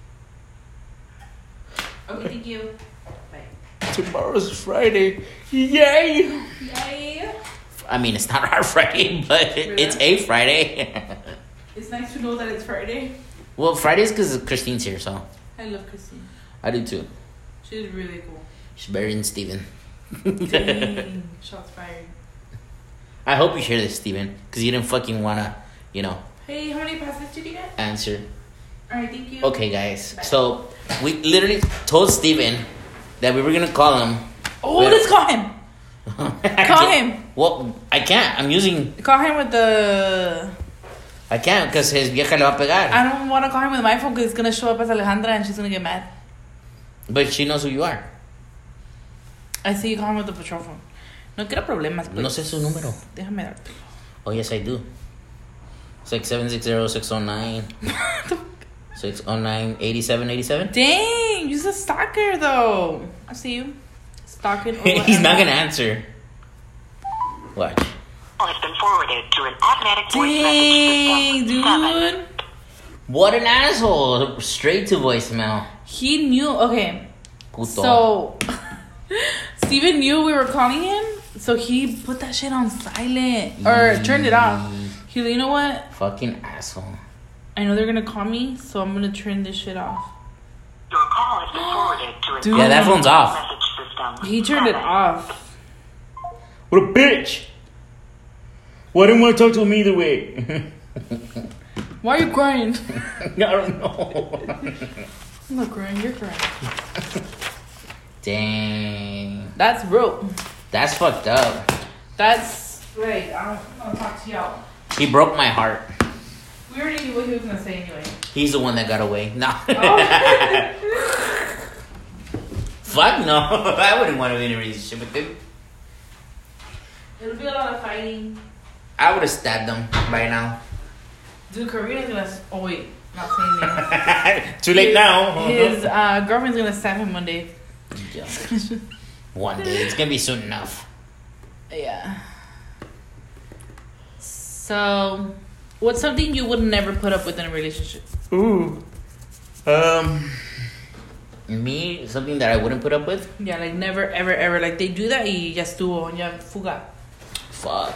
[SPEAKER 1] Okay, thank you. Bye.
[SPEAKER 2] Tomorrow's Friday. Yay!
[SPEAKER 1] Yay!
[SPEAKER 2] I mean, it's not our Friday, but it's a Friday.
[SPEAKER 1] It's nice to know that it's Friday.
[SPEAKER 2] Well, Friday's because Christine's here, so.
[SPEAKER 1] I love Christine.
[SPEAKER 2] I do too.
[SPEAKER 1] She's really cool.
[SPEAKER 2] She's better than Steven.
[SPEAKER 1] Dang. Shots fired.
[SPEAKER 2] I hope you hear this, Steven, because you didn't fucking want to,
[SPEAKER 1] Hey, how many passes did you get?
[SPEAKER 2] answer.
[SPEAKER 1] Alright, thank you.
[SPEAKER 2] Okay, guys. So, we literally told Steven that we were going to call him.
[SPEAKER 1] Oh, let's call him. Call him.
[SPEAKER 2] Well, I can't. I'm using...
[SPEAKER 1] Call him with the...
[SPEAKER 2] I can't because his vieja le va a pegar.
[SPEAKER 1] I don't want to call him with my phone because it's going to show up as Alejandra and she's going to get mad.
[SPEAKER 2] But she knows who you are.
[SPEAKER 1] I see you call him with the patrol phone. No quiero problemas, pues.
[SPEAKER 2] No sé su número.
[SPEAKER 1] Déjame darte.
[SPEAKER 2] Oh, yes, I do. It's like 760-609. 609-8787.
[SPEAKER 1] Dang, you're a stalker, though. I see you. Stalking.
[SPEAKER 2] He's not going to answer. Watch.
[SPEAKER 5] Has been forwarded to an automatic voice
[SPEAKER 1] Dang,
[SPEAKER 5] message system.
[SPEAKER 1] dude.
[SPEAKER 2] What an asshole. Straight to voicemail.
[SPEAKER 1] He knew. Okay.
[SPEAKER 2] Puto.
[SPEAKER 1] So, Steven knew we were calling him, so he put that shit on silent. Or turned it off. He like, you know what?
[SPEAKER 2] Fucking asshole.
[SPEAKER 1] I know they're gonna call me, so I'm gonna turn this shit off.
[SPEAKER 5] Your call has been forwarded to an
[SPEAKER 1] Dude.
[SPEAKER 2] Yeah, that phone's off.
[SPEAKER 5] message system.
[SPEAKER 1] He turned it off.
[SPEAKER 2] What a bitch. Why didn't want to talk to him either way?
[SPEAKER 1] Why are you crying?
[SPEAKER 2] I don't know.
[SPEAKER 1] I'm not crying, you're crying.
[SPEAKER 2] Dang.
[SPEAKER 1] That's broke.
[SPEAKER 2] That's fucked up.
[SPEAKER 1] That's like, I don't want to talk to y'all.
[SPEAKER 2] He broke my heart.
[SPEAKER 1] We already knew what he was gonna say anyway.
[SPEAKER 2] He's the one that got away. No.
[SPEAKER 1] Oh.
[SPEAKER 2] Fuck no. I wouldn't want to be in a relationship with him.
[SPEAKER 1] It'll be a lot of fighting.
[SPEAKER 2] I would have stabbed him by now.
[SPEAKER 1] Dude, Karina's gonna. Oh, wait. Not saying names.
[SPEAKER 2] Too late now.
[SPEAKER 1] His girlfriend's gonna stab him one day.
[SPEAKER 2] Yeah. One day. It's going to be soon enough.
[SPEAKER 1] Yeah. So, what's something you would never put up with in a relationship?
[SPEAKER 2] Ooh. Me, something that I wouldn't put up with?
[SPEAKER 1] Yeah, like never, ever, ever. Like they do that y ya estuvo, ya fuga.
[SPEAKER 2] Fuck.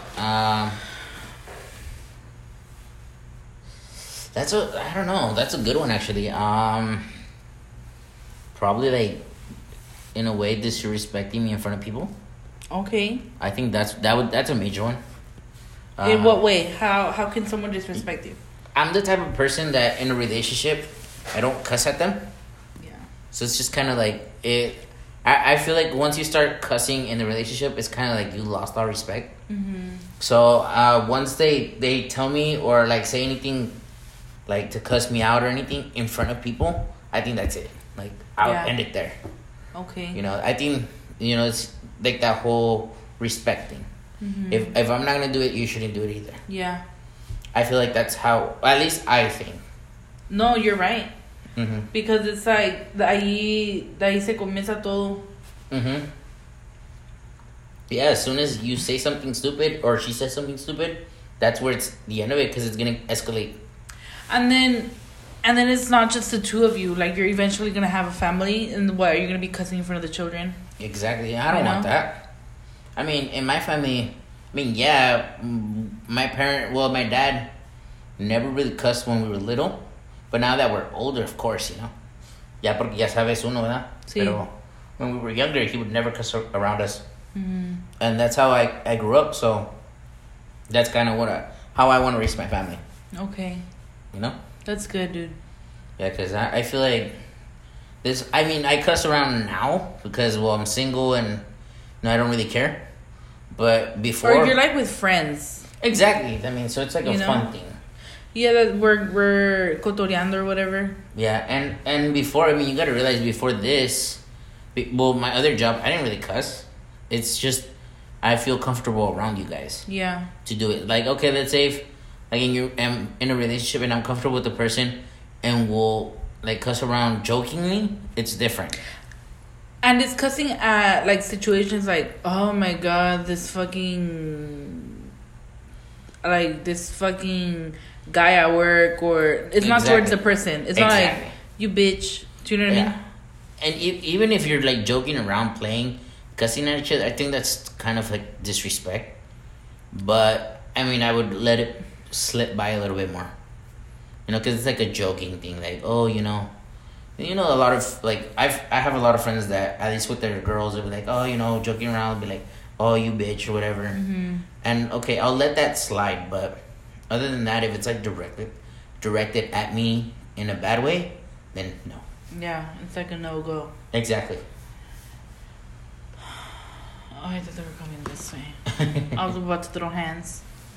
[SPEAKER 2] I don't know. That's a good one actually. Probably like, in a way, disrespecting me in front of people.
[SPEAKER 1] Okay.
[SPEAKER 2] I think that's a major one.
[SPEAKER 1] In what way? How can someone disrespect you?
[SPEAKER 2] I'm the type of person that in a relationship, I don't cuss at them.
[SPEAKER 1] Yeah.
[SPEAKER 2] So it's just kind of like it. I feel like once you start cussing in the relationship, it's kind of like you lost all respect.
[SPEAKER 1] Mm-hmm.
[SPEAKER 2] So once they tell me or like say anything, like to cuss me out or anything in front of people, I think that's it. Like I'll end it there.
[SPEAKER 1] Okay.
[SPEAKER 2] You know, I think it's like that whole respect thing.
[SPEAKER 1] Mm-hmm.
[SPEAKER 2] If I'm not gonna do it, you shouldn't do it either.
[SPEAKER 1] Yeah.
[SPEAKER 2] I feel like that's how, at least I think.
[SPEAKER 1] No, you're right.
[SPEAKER 2] Mm-hmm.
[SPEAKER 1] Because it's like de ahí se comienza todo.
[SPEAKER 2] Mm-hmm. Yeah, as soon as you say something stupid or she says something stupid, that's where it's the end of it because it's gonna escalate.
[SPEAKER 1] And then it's not just the two of you. Like, you're eventually gonna have a family, and what, are you gonna be cussing in front of the children?
[SPEAKER 2] Exactly. I don't want that. I mean, in my family, yeah, my dad never really cussed when we were little, but now that we're older, of course, you know. Ya porque ya sabes uno, ¿verdad?
[SPEAKER 1] Sí.
[SPEAKER 2] Pero when we were younger, he would never cuss around us. And that's how I grew up, so that's kind of how I want to raise my family.
[SPEAKER 1] Okay.
[SPEAKER 2] You know?
[SPEAKER 1] That's good, dude.
[SPEAKER 2] Yeah, because I feel like this... I mean, I cuss around now because, well, I'm single and I don't really care. But before...
[SPEAKER 1] Or you're like with friends.
[SPEAKER 2] Exactly. I mean, so it's like a fun thing.
[SPEAKER 1] Yeah, that we're cotoreando or whatever.
[SPEAKER 2] Yeah, and before, I mean, you got to realize before this... Well, my other job, I didn't really cuss. It's just I feel comfortable around you guys.
[SPEAKER 1] Yeah.
[SPEAKER 2] To do it. Like, okay, let's say if like I'm in a relationship and I'm comfortable with the person and we'll like cuss around jokingly, it's different.
[SPEAKER 1] And it's cussing at like situations like, oh my god, this fucking guy at work, or it's not towards the person. It's not like, you bitch. Do you know what I mean?
[SPEAKER 2] And even if you're like joking around, playing, cussing at each other, I think that's kind of like disrespect. But I mean, I would let it slip by a little bit more, you know, because it's like a joking thing. Like, oh, you know, a lot of like I have a lot of friends that at least with their girls, they'll be like, oh, you know, joking around, be like, oh, you bitch or whatever. Mm-hmm. And okay, I'll let that slide. But other than that, if it's like directed at me in a bad way, then no.
[SPEAKER 1] Yeah, it's like a no-go.
[SPEAKER 2] Exactly.
[SPEAKER 1] Oh, I thought they were coming this way. I was about to throw hands.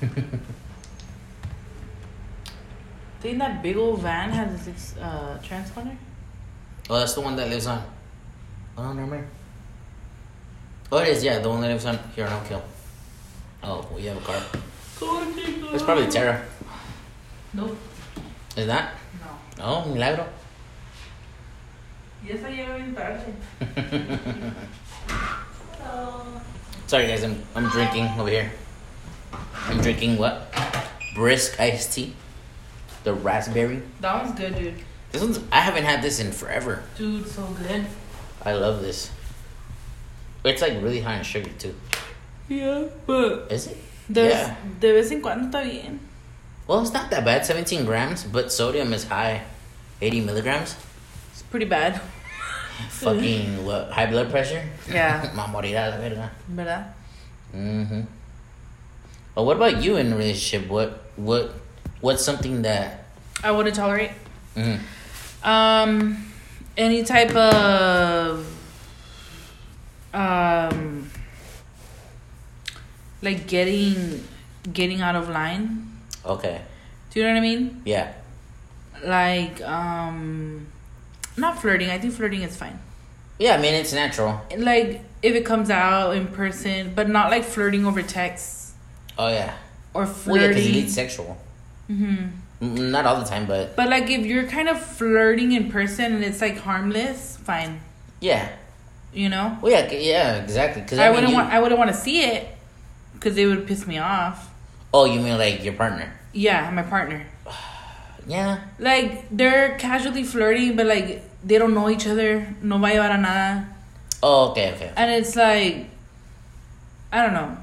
[SPEAKER 1] Think that big old van has this transponder?
[SPEAKER 2] Oh, that's the one that lives on. Oh, never mind. Oh, it is, yeah, the one that lives on here on Oak Hill. Oh, well, you have a car. It's probably Tara.
[SPEAKER 1] Nope.
[SPEAKER 2] Is that?
[SPEAKER 1] No.
[SPEAKER 2] Oh, milagro.
[SPEAKER 1] Yes, I am tarde.
[SPEAKER 2] Sorry, guys, I'm drinking over here. I'm drinking what? Brisk iced tea. The raspberry.
[SPEAKER 1] That one's good, dude.
[SPEAKER 2] I haven't had this in forever.
[SPEAKER 1] Dude, so good.
[SPEAKER 2] I love this. It's like really high in sugar too.
[SPEAKER 1] Yeah, but
[SPEAKER 2] is it?
[SPEAKER 1] De vez en cuando está bien.
[SPEAKER 2] Well, it's not that bad. 17 grams, but sodium is high. 80 milligrams.
[SPEAKER 1] It's pretty bad.
[SPEAKER 2] Fucking what? High blood pressure?
[SPEAKER 1] Yeah.
[SPEAKER 2] Ma morirá la verga.
[SPEAKER 1] ¿Verdad?
[SPEAKER 2] Mm-hmm. Well, what about you in a relationship? What's something that
[SPEAKER 1] I wouldn't tolerate?
[SPEAKER 2] Mm-hmm.
[SPEAKER 1] Any type of like getting out of line.
[SPEAKER 2] Okay.
[SPEAKER 1] Do you know what I mean?
[SPEAKER 2] Yeah.
[SPEAKER 1] Like not flirting. I think flirting is fine.
[SPEAKER 2] Yeah, I mean it's natural.
[SPEAKER 1] Like if it comes out in person, but not like flirting over text.
[SPEAKER 2] Oh yeah.
[SPEAKER 1] Or flirting.
[SPEAKER 2] Well, yeah, because it leads sexual. Mm-hmm. Not all the time, but
[SPEAKER 1] like if you're kind of flirting in person and it's like harmless, fine.
[SPEAKER 2] Yeah.
[SPEAKER 1] You know.
[SPEAKER 2] Well, yeah, exactly. Because
[SPEAKER 1] I wouldn't want to see it because it would piss me off.
[SPEAKER 2] Oh, you mean like your partner?
[SPEAKER 1] Yeah, my partner.
[SPEAKER 2] Yeah.
[SPEAKER 1] Like they're casually flirting, but like they don't know each other. No va a llevar a nada.
[SPEAKER 2] Oh, okay.
[SPEAKER 1] And it's like, I don't know.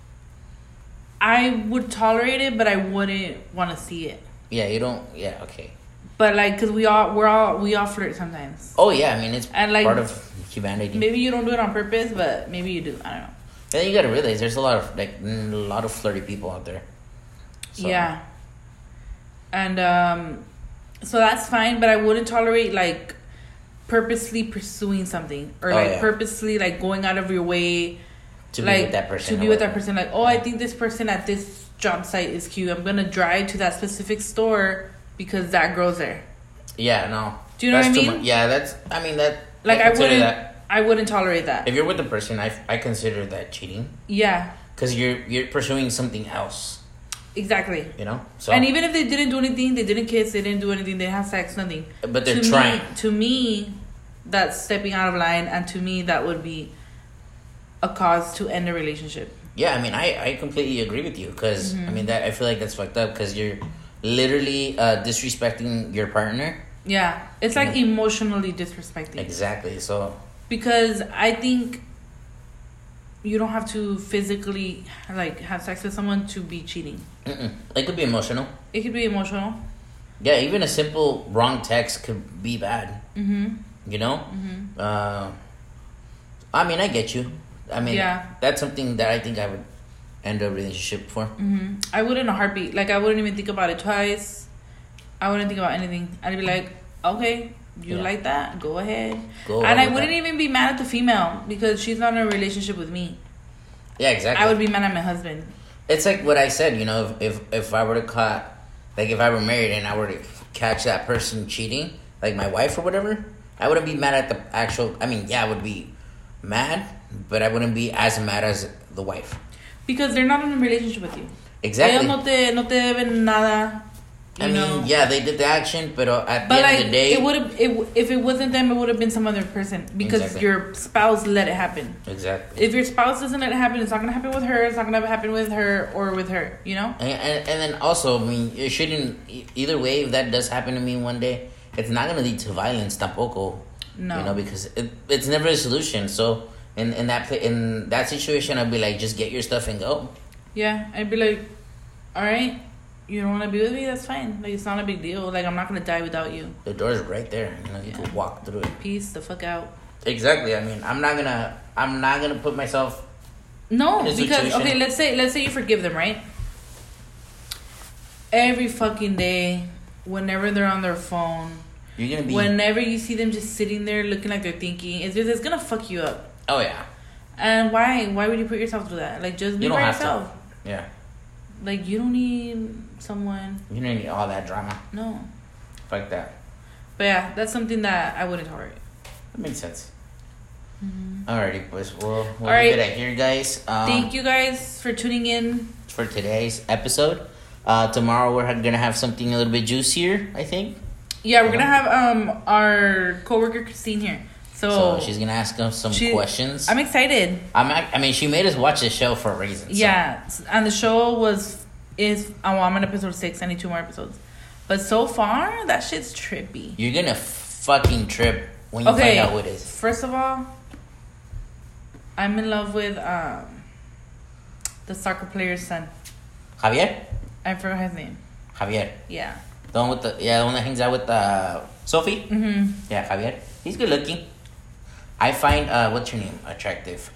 [SPEAKER 1] I would tolerate it, but I wouldn't want to see it.
[SPEAKER 2] Yeah, you don't. Yeah, okay.
[SPEAKER 1] But like, cause we all flirt sometimes.
[SPEAKER 2] Oh yeah, I mean it's
[SPEAKER 1] like,
[SPEAKER 2] part of humanity.
[SPEAKER 1] Maybe you don't do it on purpose, but maybe you do. I don't know.
[SPEAKER 2] And then you gotta realize there's a lot of flirty people out there. So.
[SPEAKER 1] Yeah. And so that's fine, but I wouldn't tolerate like purposely pursuing something or purposely like going out of your way
[SPEAKER 2] to be with that person.
[SPEAKER 1] To be with that person, like, oh, I think this person at this job site is cute. I'm gonna drive to that specific store because that girl's there.
[SPEAKER 2] Yeah, no.
[SPEAKER 1] Do you know what I mean?
[SPEAKER 2] Yeah, that.
[SPEAKER 1] Like I wouldn't tolerate that.
[SPEAKER 2] If you're with the person, I consider that cheating.
[SPEAKER 1] Yeah. Because
[SPEAKER 2] you're pursuing something else.
[SPEAKER 1] Exactly.
[SPEAKER 2] You know. So.
[SPEAKER 1] And even if they didn't do anything, they didn't kiss, they didn't do anything, they didn't have sex, nothing.
[SPEAKER 2] But they're trying.
[SPEAKER 1] To me, that's stepping out of line, and to me, that would be a cause to end a relationship.
[SPEAKER 2] Yeah, I mean, I completely agree with you because I mean that I feel like that's fucked up because you're literally disrespecting your partner.
[SPEAKER 1] Yeah, it's like emotionally disrespecting.
[SPEAKER 2] Exactly. So
[SPEAKER 1] because I think you don't have to physically like have sex with someone to be cheating.
[SPEAKER 2] it could be emotional.
[SPEAKER 1] It could be emotional.
[SPEAKER 2] Yeah, even a simple wrong text could be bad. You know? I mean, I get you. I mean, that's something that I think I would end a relationship for.
[SPEAKER 1] I would in a heartbeat. Like, I wouldn't even think about it twice. I wouldn't think about anything. I'd be like, okay, you like that? Go ahead. And I wouldn't even be mad at the female because she's not in a relationship with me.
[SPEAKER 2] Yeah, exactly.
[SPEAKER 1] I would be mad at my husband.
[SPEAKER 2] It's like what I said, you know, if I were to caught, like if I were married and I were to catch that person cheating, like my wife or whatever, I wouldn't be mad at the actual, I mean, yeah, I would be mad, but I wouldn't be as mad as the wife.
[SPEAKER 1] Because they're not in a relationship with you.
[SPEAKER 2] Exactly.
[SPEAKER 1] Ellos no te deben nada.
[SPEAKER 2] I mean, yeah, they did the action, but at the end of the day...
[SPEAKER 1] if it wasn't them, it would have been some other person. Because your spouse let it happen.
[SPEAKER 2] Exactly.
[SPEAKER 1] If your spouse doesn't let it happen, it's not going to happen with her. It's not going to happen with her or with her, you know?
[SPEAKER 2] And then also, I mean, it shouldn't... Either way, if that does happen to me one day, it's not going to lead to violence tampoco. No. You know, because it's never a solution. So, in that situation, I'd be like, just get your stuff and go.
[SPEAKER 1] Yeah, I'd be like, all right... You don't want to be with me? That's fine. Like, it's not a big deal. Like, I'm not going to die without you.
[SPEAKER 2] The door's right there. You know, you can walk through it.
[SPEAKER 1] Peace the fuck out.
[SPEAKER 2] Exactly. I mean, I'm not gonna put myself...
[SPEAKER 1] No, because, okay, let's say you forgive them, right? Every fucking day, whenever they're on their phone,
[SPEAKER 2] you're gonna be...
[SPEAKER 1] Whenever you see them just sitting there looking like they're thinking, it's gonna fuck you up.
[SPEAKER 2] Oh, yeah.
[SPEAKER 1] And why? Why would you put yourself through that? Like, just be by yourself.
[SPEAKER 2] Yeah.
[SPEAKER 1] Like, you don't need someone.
[SPEAKER 2] You don't need all that drama.
[SPEAKER 1] No.
[SPEAKER 2] Fuck that.
[SPEAKER 1] But yeah, that's something that I wouldn't tolerate.
[SPEAKER 2] That makes sense. Alrighty, boys. We'll leave it at here, guys.
[SPEAKER 1] Thank you guys for tuning in.
[SPEAKER 2] For today's episode. Tomorrow we're going to have something a little bit juicier, I think.
[SPEAKER 1] Yeah, we're going to have our coworker Christine here. So
[SPEAKER 2] she's going to ask us some questions.
[SPEAKER 1] I'm excited.
[SPEAKER 2] I mean, she made us watch this show for a reason.
[SPEAKER 1] Yeah, and the show I'm on episode 6. I need 2 more episodes. But so far, that shit's trippy.
[SPEAKER 2] You're going to fucking trip when you find out who it is.
[SPEAKER 1] First of all, I'm in love with the soccer player's son.
[SPEAKER 2] Javier?
[SPEAKER 1] I forgot his name.
[SPEAKER 2] Javier.
[SPEAKER 1] Yeah.
[SPEAKER 2] The one the one that hangs out with Sophie? Mm-hmm. Yeah, Javier. He's good looking. I find, what's your name? Attractive.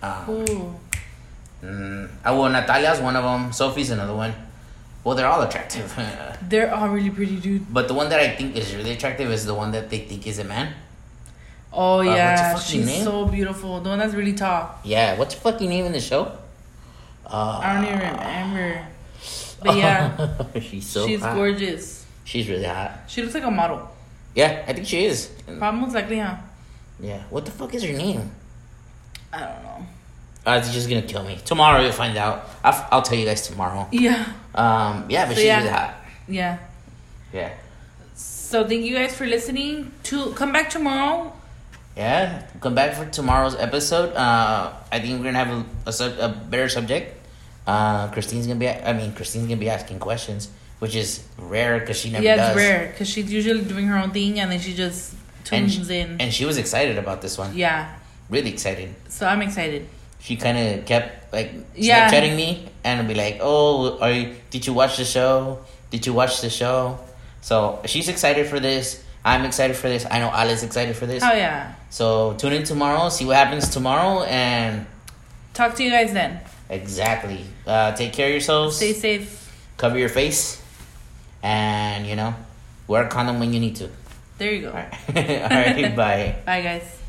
[SPEAKER 2] Well, Natalia's one of them. Sophie's another one. Well, they're all attractive.
[SPEAKER 1] They're all really pretty, dude.
[SPEAKER 2] But the one that I think is really attractive is the one that they think is a man.
[SPEAKER 1] Oh, yeah.
[SPEAKER 2] What's her
[SPEAKER 1] She's so beautiful. The one that's really tall.
[SPEAKER 2] Yeah. What's her fucking name in the show?
[SPEAKER 1] I don't even remember. But yeah.
[SPEAKER 2] She's
[SPEAKER 1] hot. Gorgeous.
[SPEAKER 2] She's really hot.
[SPEAKER 1] She looks like a model.
[SPEAKER 2] Yeah, I think she is.
[SPEAKER 1] Probably most likely, huh?
[SPEAKER 2] Yeah. What the fuck is her name?
[SPEAKER 1] I don't know.
[SPEAKER 2] It's just gonna kill me. Tomorrow you'll find out. I'll tell you guys tomorrow.
[SPEAKER 1] Yeah.
[SPEAKER 2] Yeah, but she's really hot.
[SPEAKER 1] Yeah.
[SPEAKER 2] Yeah.
[SPEAKER 1] So thank you guys for listening. Come back tomorrow.
[SPEAKER 2] Yeah, come back for tomorrow's episode. I think we're gonna have a better subject. Christine's gonna be asking questions, which is rare because she never does.
[SPEAKER 1] Yeah, it's rare because she's usually doing her own thing and then she just tunes in.
[SPEAKER 2] And she was excited about this one.
[SPEAKER 1] Yeah. Really
[SPEAKER 2] excited.
[SPEAKER 1] So I'm excited.
[SPEAKER 2] She kind of kept Snapchatting me and be like, "Oh, did you watch the show? Did you watch the show?" So she's excited for this. I'm excited for this. I know Ali's excited for this.
[SPEAKER 1] Oh yeah.
[SPEAKER 2] So tune in tomorrow. See what happens tomorrow and
[SPEAKER 1] talk to you guys then.
[SPEAKER 2] Exactly. Take care of yourselves.
[SPEAKER 1] Stay safe.
[SPEAKER 2] Cover your face, and wear a condom when you need to.
[SPEAKER 1] There you go.
[SPEAKER 2] All right. All right. Bye.
[SPEAKER 1] Bye, guys.